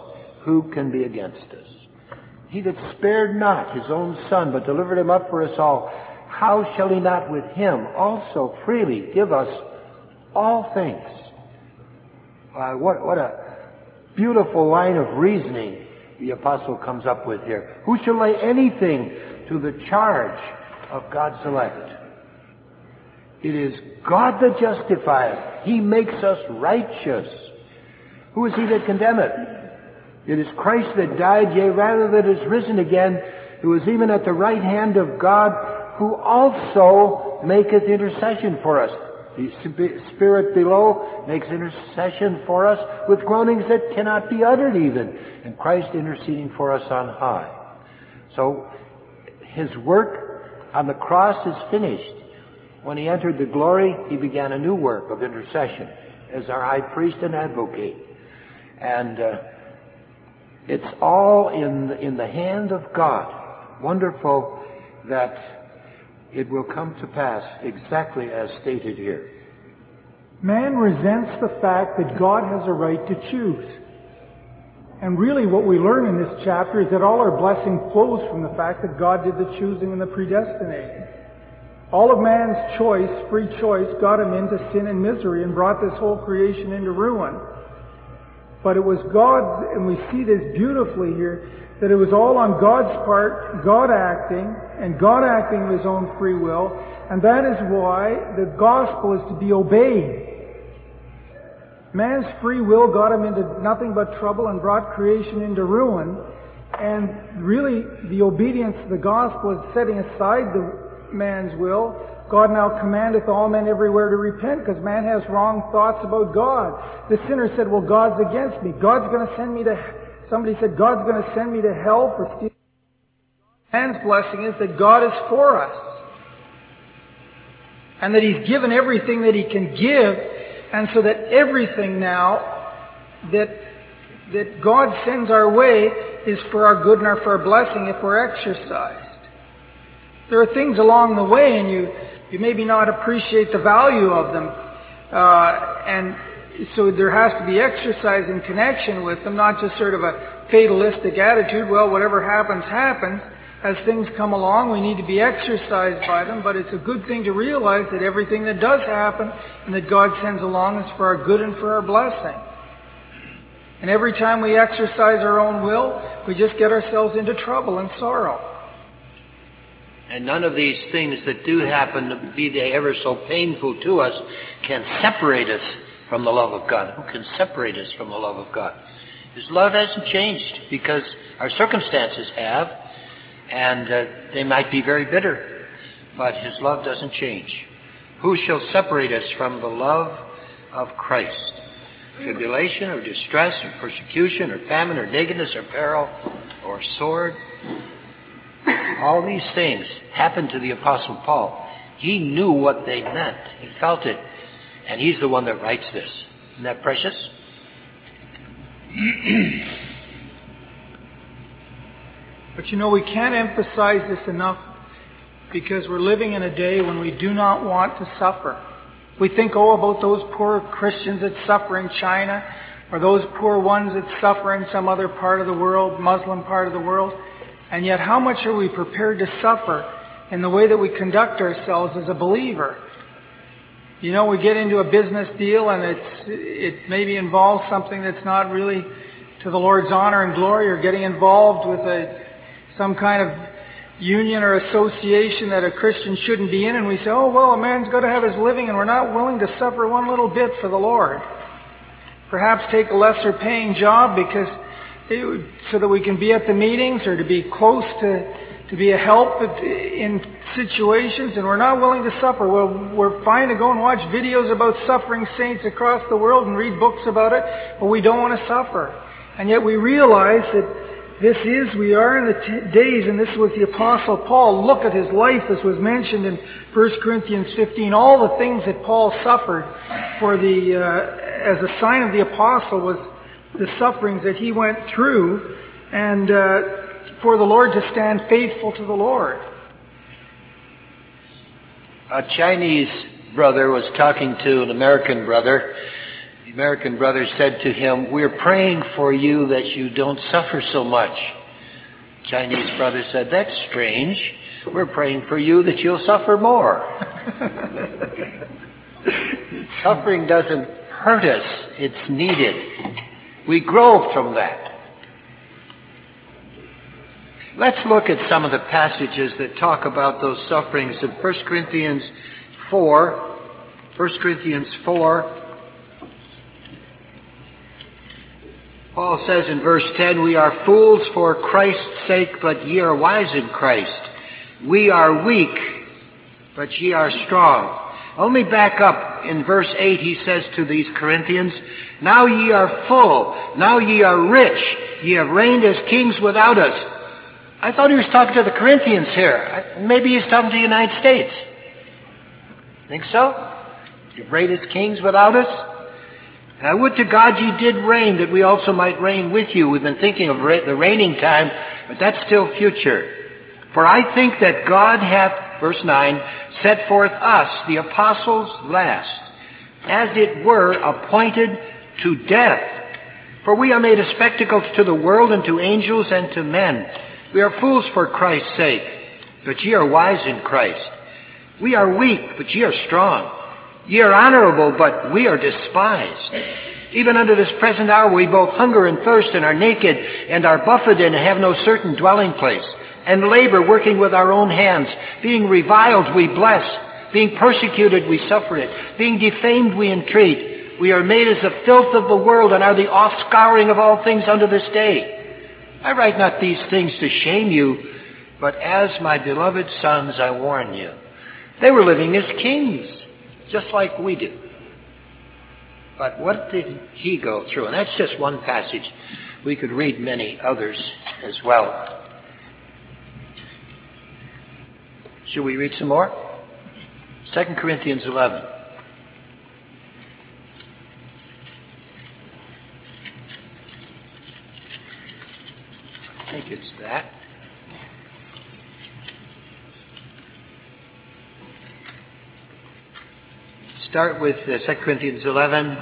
who can be against us? He that spared not his own Son, but delivered him up for us all, how shall he not with him also freely give us all things? Uh, what, what a beautiful line of reasoning the apostle comes up with here. Who shall lay anything to the charge of God's elect? It is God that justifieth. He makes us righteous. Who is he that condemneth? It is Christ that died, yea, rather that is risen again, who is even at the right hand of God, who also maketh intercession for us. The Spirit below makes intercession for us with groanings that cannot be uttered even, and Christ interceding for us on high. So his work on the cross is finished. When he entered the glory, he began a new work of intercession as our high priest and advocate. And uh, it's all in the, in the hand of God. Wonderful that it will come to pass exactly as stated here. Man resents the fact that God has a right to choose. And really what we learn in this chapter is that all our blessing flows from the fact that God did the choosing and the predestinating. All of man's choice, free choice, got him into sin and misery and brought this whole creation into ruin. But it was God's, and we see this beautifully here, that it was all on God's part, God acting, and God acting of his own free will, and that is why the gospel is to be obeyed. Man's free will got him into nothing but trouble and brought creation into ruin, and really the obedience to the gospel is setting aside the man's will. God now commandeth all men everywhere to repent, because man has wrong thoughts about God. The sinner said, well, God's against me. God's going to send me to, somebody said, God's going to send me to hell for stealing. Man's blessing is that God is for us. And that he's given everything that he can give, and so that everything now that, that God sends our way is for our good and our, for our blessing if we're exercised. There are things along the way, and you, you maybe not appreciate the value of them. Uh, and so there has to be exercise in connection with them, not just sort of a fatalistic attitude, well, whatever happens, happens. As things come along, we need to be exercised by them, but it's a good thing to realize that everything that does happen and that God sends along is for our good and for our blessing. And every time we exercise our own will, we just get ourselves into trouble and sorrow. And none of these things that do happen, be they ever so painful to us, can separate us from the love of God. Who can separate us from the love of God? His love hasn't changed, because our circumstances have, and uh, they might be very bitter, but his love doesn't change. Who shall separate us from the love of Christ? Tribulation or distress or persecution or famine or nakedness or peril or sword? All these things happened to the Apostle Paul. He knew what they meant. He felt it. And he's the one that writes this. Isn't that precious? But you know, we can't emphasize this enough, because we're living in a day when we do not want to suffer. We think, oh, about those poor Christians that suffer in China, or those poor ones that suffer in some other part of the world, Muslim part of the world. And yet, how much are we prepared to suffer in the way that we conduct ourselves as a believer? You know, we get into a business deal and it's it maybe involves something that's not really to the Lord's honor and glory, or getting involved with a some kind of union or association that a Christian shouldn't be in, and we say, oh, well, a man's got to have his living, and we're not willing to suffer one little bit for the Lord. Perhaps take a lesser paying job because it, so that we can be at the meetings, or to be close to, to be a help in situations, and we're not willing to suffer. Well, we're fine to go and watch videos about suffering saints across the world and read books about it, but we don't want to suffer. And yet we realize that this is, we are in the t- days, and this was the Apostle Paul. Look at his life, as was mentioned in First Corinthians fifteen. All the things that Paul suffered for the, uh, as a sign of the Apostle, was the sufferings that he went through, and uh, for the Lord to stand faithful to the Lord. A Chinese brother was talking to an American brother. American brother said to him, "We're praying for you that you don't suffer so much." Chinese brother said, "That's strange. We're praying for you that you'll suffer more." Suffering doesn't hurt us. It's needed. We grow from that. Let's look at some of the passages that talk about those sufferings in First Corinthians four. First Corinthians four. Paul says in verse ten, "We are fools for Christ's sake, but ye are wise in Christ. We are weak, but ye are strong." Let me back up. In verse eight, he says to these Corinthians, "Now ye are full. Now ye are rich. Ye have reigned as kings without us." I thought he was talking to the Corinthians here. Maybe he's talking to the United States. Think so? You've reigned as kings without us? And I would to God ye did reign, that we also might reign with you. We've been thinking of the reigning time, but that's still future. "For I think that God hath," verse nine, "set forth us, the apostles, last, as it were appointed to death. For we are made a spectacle to the world, and to angels, and to men. We are fools for Christ's sake, but ye are wise in Christ. We are weak, but ye are strong. Ye are honorable, but we are despised. Even unto this present hour we both hunger and thirst, and are naked, and are buffeted, and have no certain dwelling place, and labor, working with our own hands. Being reviled, we bless. Being persecuted, we suffer it. Being defamed, we entreat. We are made as the filth of the world, and are the offscouring of all things unto this day. I write not these things to shame you, but as my beloved sons I warn you." They were living as kings, just like we do. But what did he go through? And that's just one passage. We could read many others as well. Should we read some more? Second Corinthians eleven. I think it's that. Start with uh, Second Corinthians eleven,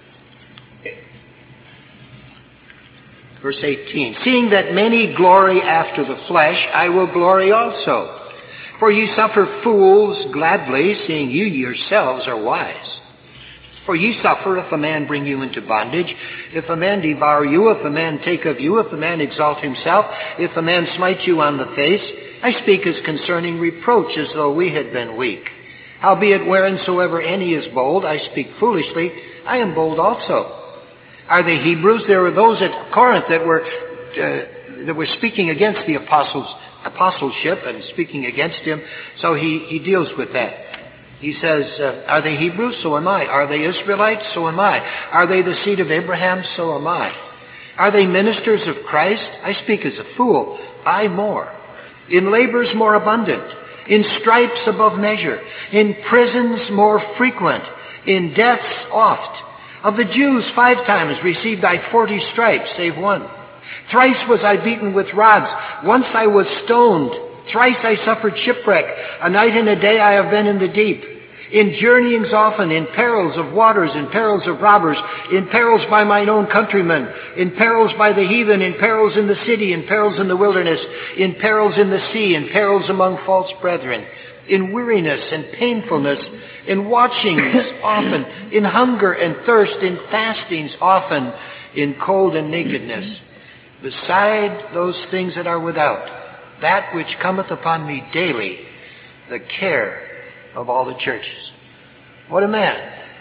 verse eighteen. "Seeing that many glory after the flesh, I will glory also. For ye suffer fools gladly, seeing you yourselves are wise. For ye suffer if a man bring you into bondage, if a man devour you, if a man take of you, if a man exalt himself, if a man smite you on the face. I speak as concerning reproach, as though we had been weak. Howbeit whereinsoever any is bold, I speak foolishly, I am bold also. Are they Hebrews? There were those at Corinth that were uh, that were speaking against the apostles apostleship and speaking against him. So he, he deals with that. He says, uh, are they Hebrews? So am I. Are they Israelites? So am I. Are they the seed of Abraham? So am I. Are they ministers of Christ? I speak as a fool. I more. In labors more abundant. In stripes above measure. In prisons more frequent. In deaths oft. Of the Jews five times received I forty stripes, save one. Thrice was I beaten with rods. Once I was stoned. Thrice I suffered shipwreck. A night and a day I have been in the deep. In journeyings often, in perils of waters, in perils of robbers, in perils by mine own countrymen, in perils by the heathen, in perils in the city, in perils in the wilderness, in perils in the sea, in perils among false brethren, in weariness and painfulness, in watchings often, in hunger and thirst, in fastings often, in cold and nakedness. Beside those things that are without, that which cometh upon me daily, the care of all the churches. What a man,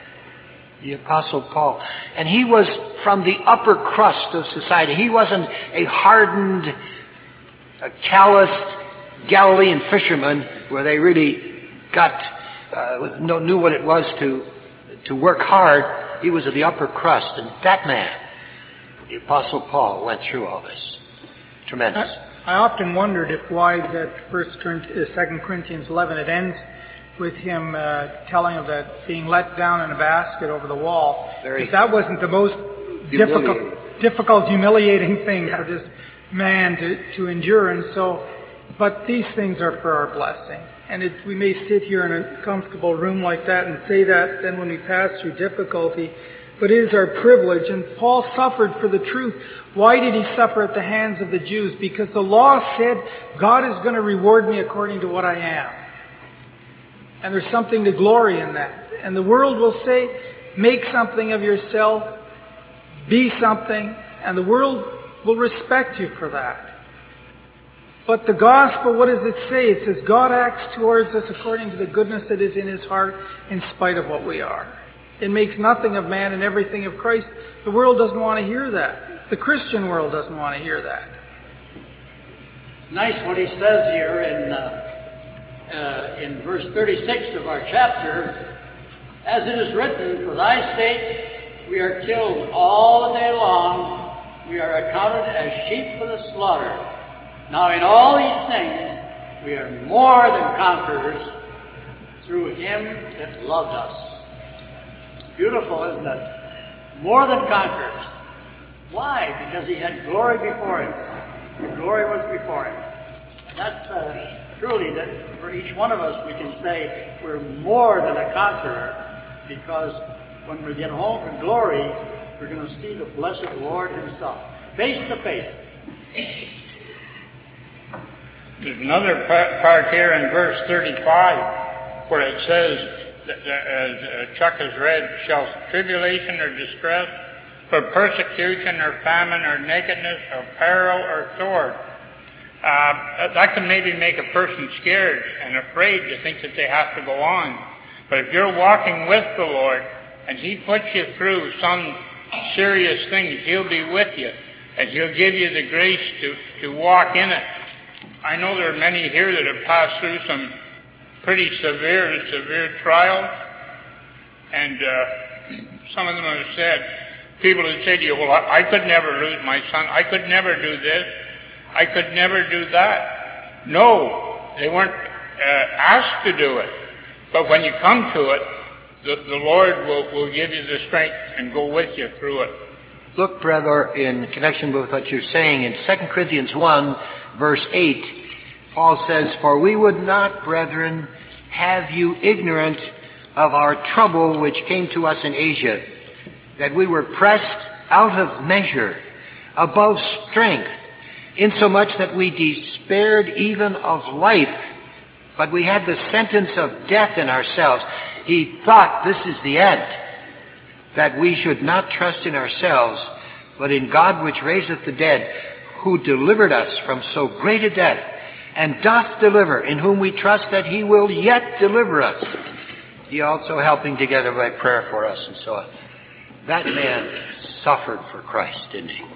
the Apostle Paul. And he was from the upper crust of society. He wasn't a hardened, a calloused Galilean fisherman where they really got, uh, knew what it was to, to work hard. He was of the upper crust. And that man, the Apostle Paul, went through all this. Tremendous. I, I often wondered if why that First Corinthians, Second Corinthians eleven, it ends with him uh, telling of that being let down in a basket over the wall. Because that wasn't the most difficult, difficult, humiliating thing for this man to, to endure. And so, but these things are for our blessing. And it, we may sit here in a comfortable room like that and say that, then when we pass through difficulty, but it is our privilege. And Paul suffered for the truth. Why did he suffer at the hands of the Jews? Because the law said God is going to reward me according to what I am. And there's something to glory in that. And the world will say, make something of yourself, be something, and the world will respect you for that. But the gospel, what does it say? It says God acts towards us according to the goodness that is in his heart in spite of what we are. It makes nothing of man and everything of Christ. The world doesn't want to hear that. The Christian world doesn't want to hear that. It's nice what he says here in uh, uh, in verse thirty-six of our chapter. As it is written, for thy sake we are killed all the day long. We are accounted as sheep for the slaughter. Now in all these things we are more than conquerors through him that loved us. Beautiful, isn't it? More than conquerors. Why? Because he had glory before him. The glory was before him. That's uh, truly that for each one of us we can say we're more than a conqueror, because when we get home in glory, we're going to see the blessed Lord himself, face to face. There's another part here in verse thirty-five where it says, as Chuck has read, shall tribulation or distress, for persecution or famine or nakedness or peril or sword. Uh, that can maybe make a person scared and afraid to think that they have to go on. But if you're walking with the Lord and he puts you through some serious things, he'll be with you and he'll give you the grace to, to walk in it. I know there are many here that have passed through some pretty severe, severe trials, and uh, some of them have said, people would say to you, well, I could never lose my son. I could never do this. I could never do that. No, they weren't uh, asked to do it. But when you come to it, the, the Lord will, will give you the strength and go with you through it. Look, brother, in connection with what you're saying, in Second Corinthians one, verse eight, Paul says, for we would not, brethren, have you ignorant of our trouble which came to us in Asia, that we were pressed out of measure, above strength, insomuch that we despaired even of life, but we had the sentence of death in ourselves. He thought, this is the end, that we should not trust in ourselves, but in God which raiseth the dead, who delivered us from so great a death, and doth deliver, in whom we trust that he will yet deliver us, he also helping together by prayer for us, and so on. That man suffered for Christ, didn't he?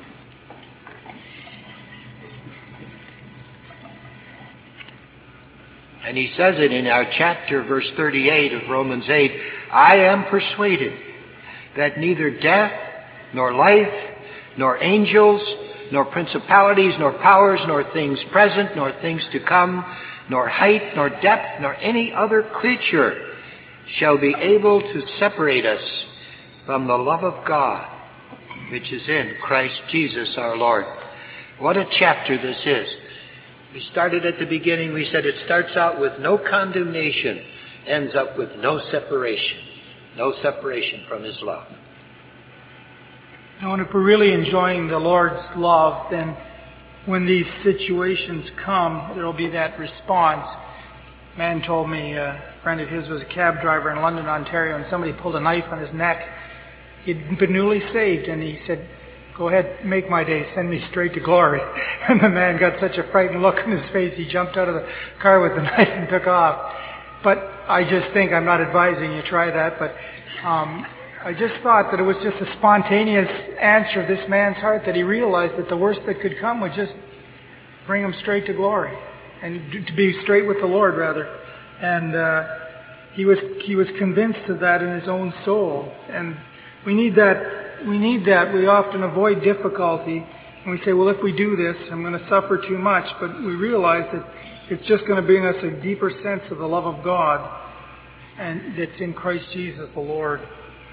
And he says it in our chapter, verse thirty-eight of Romans eight, I am persuaded that neither death, nor life, nor angels, nor principalities, nor powers, nor things present, nor things to come, nor height, nor depth, nor any other creature shall be able to separate us from the love of God, which is in Christ Jesus our Lord. What a chapter this is. We started at the beginning, we said it starts out with no condemnation, ends up with no separation. No separation from his love. Now, and if we're really enjoying the Lord's love, then when these situations come, there will be that response. A man told me, a friend of his was a cab driver in London, Ontario, and somebody pulled a knife on his neck. He'd been newly saved, and he said, go ahead, make my day, send me straight to glory. And the man got such a frightened look on his face, he jumped out of the car with the knife and took off. But I just think, I'm not advising you try that, but um, I just thought that it was just a spontaneous answer of this man's heart, that he realized that the worst that could come would just bring him straight to glory, and to be straight with the Lord, rather. And uh, he was he was convinced of that in his own soul. And we need that. We need that. We often avoid difficulty, and we say, well, if we do this, I'm going to suffer too much. But we realize that it's just going to bring us a deeper sense of the love of God, and that's in Christ Jesus the Lord.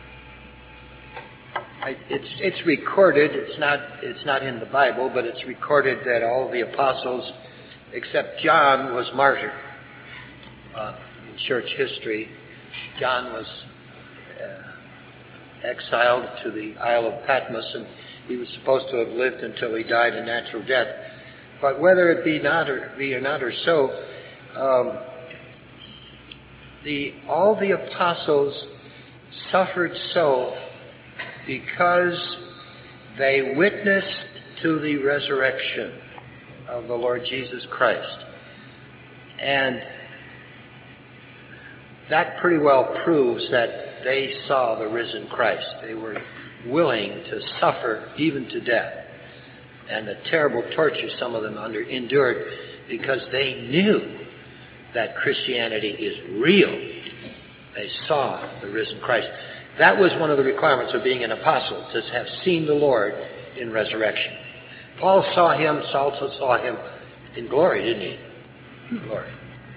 I, it's it's recorded. It's not it's not in the Bible, but it's recorded that all the apostles, except John, was martyred. Uh, in church history, John was uh, exiled to the Isle of Patmos, and he was supposed to have lived until he died a natural death. But whether it be not or be or not or so, um, the all the apostles suffered so because they witnessed to the resurrection of the Lord Jesus Christ. And that pretty well proves that they saw the risen Christ. They were willing to suffer even to death. And the terrible torture some of them under, endured because they knew that Christianity is real. They saw the risen Christ. That was one of the requirements of being an apostle, to have seen the Lord in resurrection. Paul saw him, also saw him in glory, didn't he? In glory.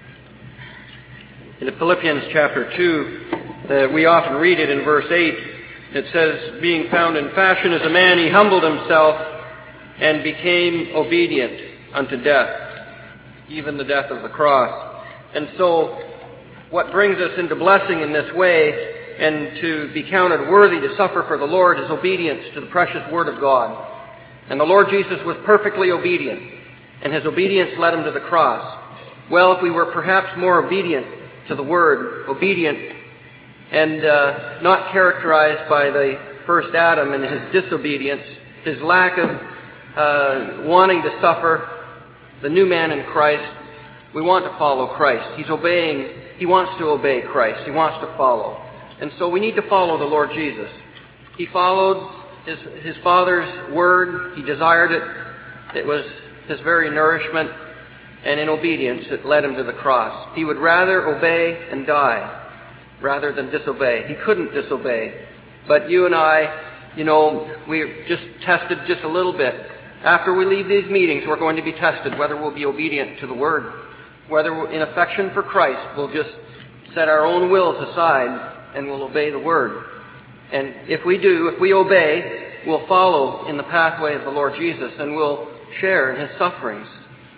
In Philippians chapter two, uh, we often read it in verse eight. It says, being found in fashion as a man, he humbled himself and became obedient unto death, even the death of the cross. And so, what brings us into blessing in this way and to be counted worthy to suffer for the Lord is obedience to the precious Word of God. And the Lord Jesus was perfectly obedient, and his obedience led him to the cross. Well, if we were perhaps more obedient to the Word, obedient and uh, not characterized by the first Adam and his disobedience, his lack of uh, wanting to suffer, the new man in Christ, we want to follow Christ. He's obeying, he wants to obey Christ. He wants to follow. And so we need to follow the Lord Jesus. He followed his, his Father's word. He desired it. It was his very nourishment. And in obedience, it led him to the cross. He would rather obey and die rather than disobey. He couldn't disobey. But you and I, you know, we're just tested just a little bit. After we leave these meetings, we're going to be tested whether we'll be obedient to the Word, whether we're in affection for Christ, we'll just set our own wills aside and we'll obey the Word. And if we do, if we obey, we'll follow in the pathway of the Lord Jesus and we'll share in his sufferings.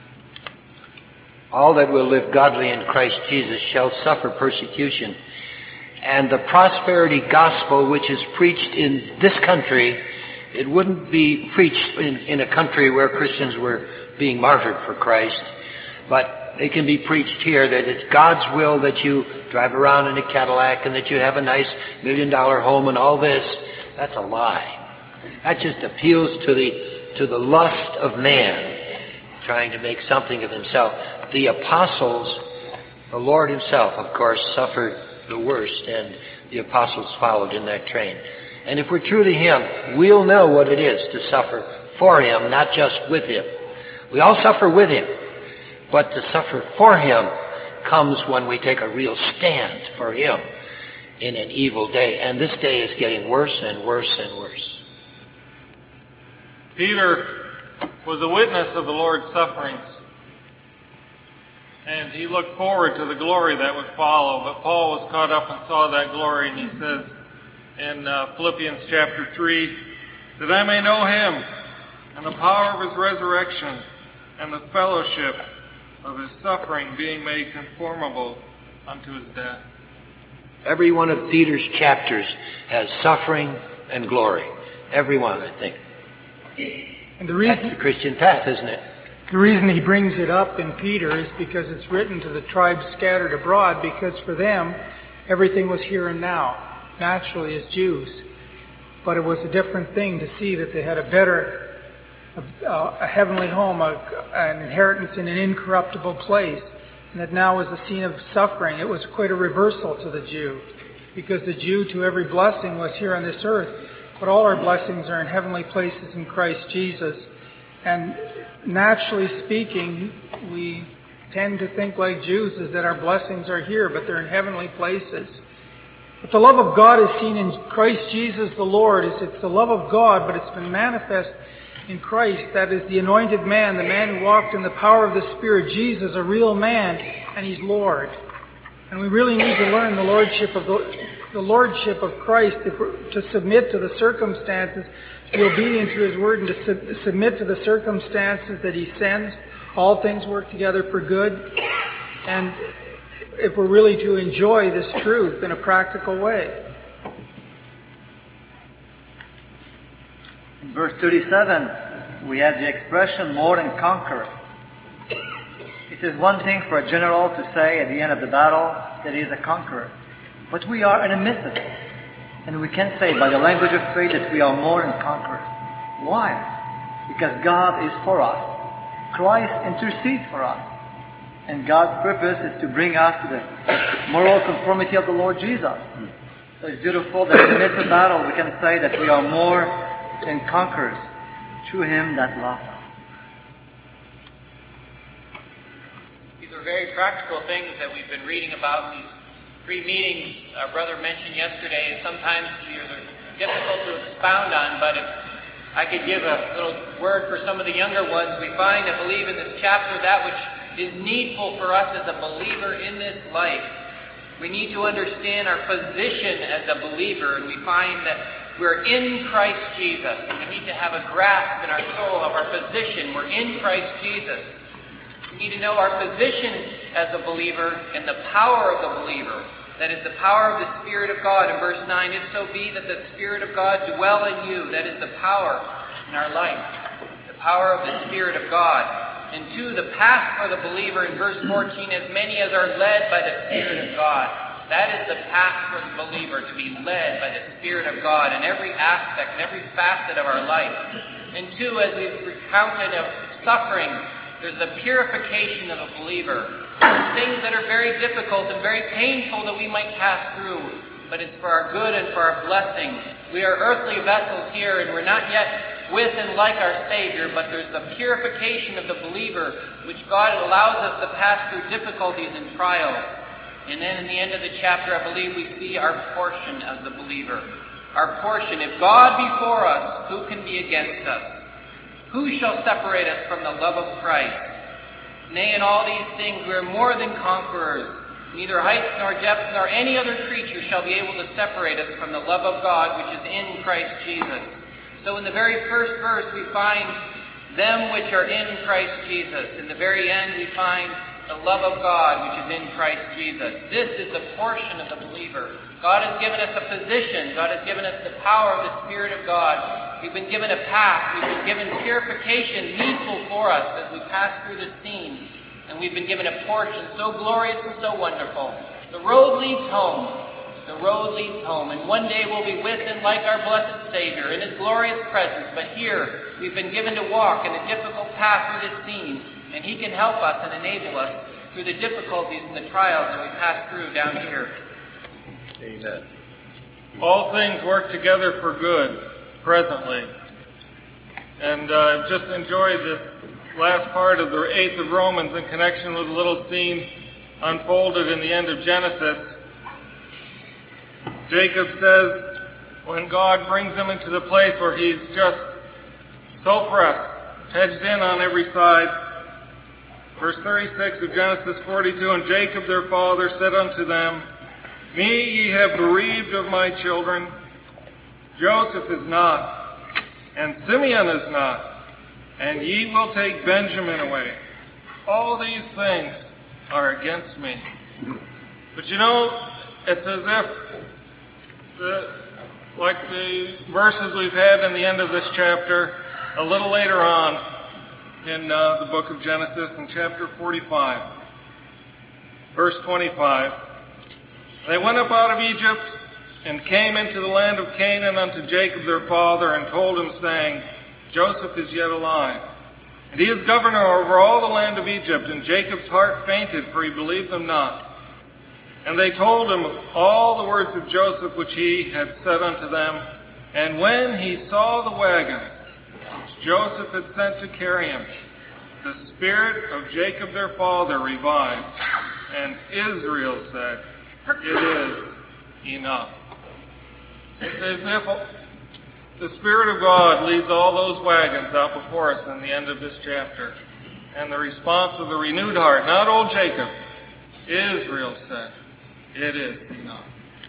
All that will live godly in Christ Jesus shall suffer persecution. And the prosperity gospel which is preached in this country, it wouldn't be preached in, in a country where Christians were being martyred for Christ, but it can be preached here that it's God's will that you drive around in a Cadillac and that you have a nice million dollar home and all this. That's a lie. That just appeals to the, to the lust of man, trying to make something of himself. The apostles, the Lord himself, of course, suffered the worst, and the apostles followed in that train. And if we're true to him, we'll know what it is to suffer for him, not just with him. We all suffer with him, but to suffer for him comes when we take a real stand for him in an evil day. And this day is getting worse and worse and worse. Peter was a witness of the Lord's sufferings, and he looked forward to the glory that would follow. But Paul was caught up and saw that glory, and he says in uh, Philippians chapter three, that I may know him and the power of his resurrection and the fellowship of his suffering, being made conformable unto his death. Every one of Peter's chapters has suffering and glory. Every one, I think. And the reason, that's the Christian path, isn't it? The reason he brings it up in Peter is because it's written to the tribes scattered abroad, because for them, everything was here and now, naturally as Jews. But it was a different thing to see that they had a better, a, a heavenly home, a, an inheritance in an incorruptible place, and that now was a scene of suffering. It was quite a reversal to the Jew, because the Jew to every blessing was here on this earth, but all our blessings are in heavenly places in Christ Jesus. And naturally speaking, we tend to think like Jews, is that our blessings are here, but they're in heavenly places. But the love of God is seen in Christ Jesus the Lord. It's, it's the love of God, but it's been manifest in Christ. That is the anointed man, the man who walked in the power of the Spirit. Jesus, a real man, and he's Lord. And we really need to learn the lordship of the, the lordship of Christ, if we're to submit to the circumstances, to be obedient to his word, and to sub- submit to the circumstances that he sends. All things work together for good. And if we're really to enjoy this truth in a practical way. In verse thirty-seven, we have the expression more than conqueror. It is one thing for a general to say at the end of the battle that he is a conqueror. But we are in the midst of it. And we can say by the language of faith that we are more than conquerors. Why? Because God is for us. Christ intercedes for us. And God's purpose is to bring us to the moral conformity of the Lord Jesus. So it's beautiful that in the midst of battle we can say that we are more than conquerors through Him that loved us. These are very practical things that we've been reading about in these three meetings. Our brother mentioned yesterday, sometimes these are difficult to expound on, but if I could give a little word for some of the younger ones, we find, I believe, in this chapter that which is needful for us as a believer in this life. We need to understand our position as a believer, and we find that we're in Christ Jesus. We need to have a grasp in our soul of our position. We're in Christ Jesus. We need to know our position as a believer and the power of the believer. That is the power of the Spirit of God. In verse nine, if so be that the Spirit of God dwell in you. That is the power in our life. The power of the Spirit of God. And two, the path for the believer in verse fourteen, as many as are led by the Spirit of God. That is the path for the believer, to be led by the Spirit of God in every aspect, in every facet of our life. And two, as we've recounted of suffering, there's the purification of a believer. There's things that are very difficult and very painful that we might pass through, but it's for our good and for our blessing. We are earthly vessels here, and we're not yet with and like our Savior, but there's the purification of the believer, which God allows us to pass through difficulties and trials. And then in the end of the chapter, I believe we see our portion as the believer. Our portion. If God be for us, who can be against us? Who shall separate us from the love of Christ? Nay, in all these things we are more than conquerors. Neither height nor depth nor any other creature shall be able to separate us from the love of God which is in Christ Jesus. So in the very first verse we find them which are in Christ Jesus. In the very end we find the love of God which is in Christ Jesus. This is the portion of the believer. God has given us a position. God has given us the power of the Spirit of God. We've been given a path. We've been given purification needful for us as we pass through this scene. And we've been given a portion so glorious and so wonderful. The road leads home. The road leads home. And one day we'll be with and like our blessed Savior in His glorious presence. But here we've been given to walk in a difficult path through this scene. And He can help us and enable us through the difficulties and the trials that we pass through down here. Amen. All things work together for good presently. And uh, I've just enjoyed this last part of the eighth of Romans in connection with a little scene unfolded in the end of Genesis. Jacob says when God brings him into the place where he's just so pressed, hedged in on every side, verse thirty-six of Genesis forty-two, and Jacob their father said unto them, Me ye have bereaved of my children. Joseph is not, and Simeon is not, and ye will take Benjamin away. All these things are against me. But you know, it's as if, the, like the verses we've had in the end of this chapter, a little later on in uh, the book of Genesis, in chapter forty-five, verse twenty-five. They went up out of Egypt and came into the land of Canaan unto Jacob their father, and told him, saying, Joseph is yet alive, and he is governor over all the land of Egypt. And Jacob's heart fainted, for he believed them not. And they told him all the words of Joseph which he had said unto them. And when he saw the wagons which Joseph had sent to carry him, the spirit of Jacob their father revived, and Israel said, It is enough. It's as if the Spirit of God leads all those wagons out before us in the end of this chapter. And the response of the renewed heart, not old Jacob, Israel said, It is enough.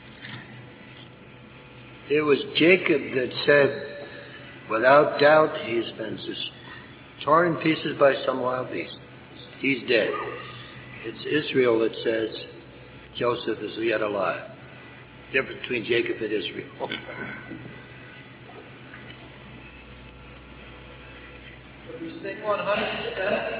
It was Jacob that said, without doubt, he's been just torn in pieces by some wild beast. He's dead. It's Israel that says, Joseph is yet alive. Difference between Jacob and Israel. sing one hundred percent?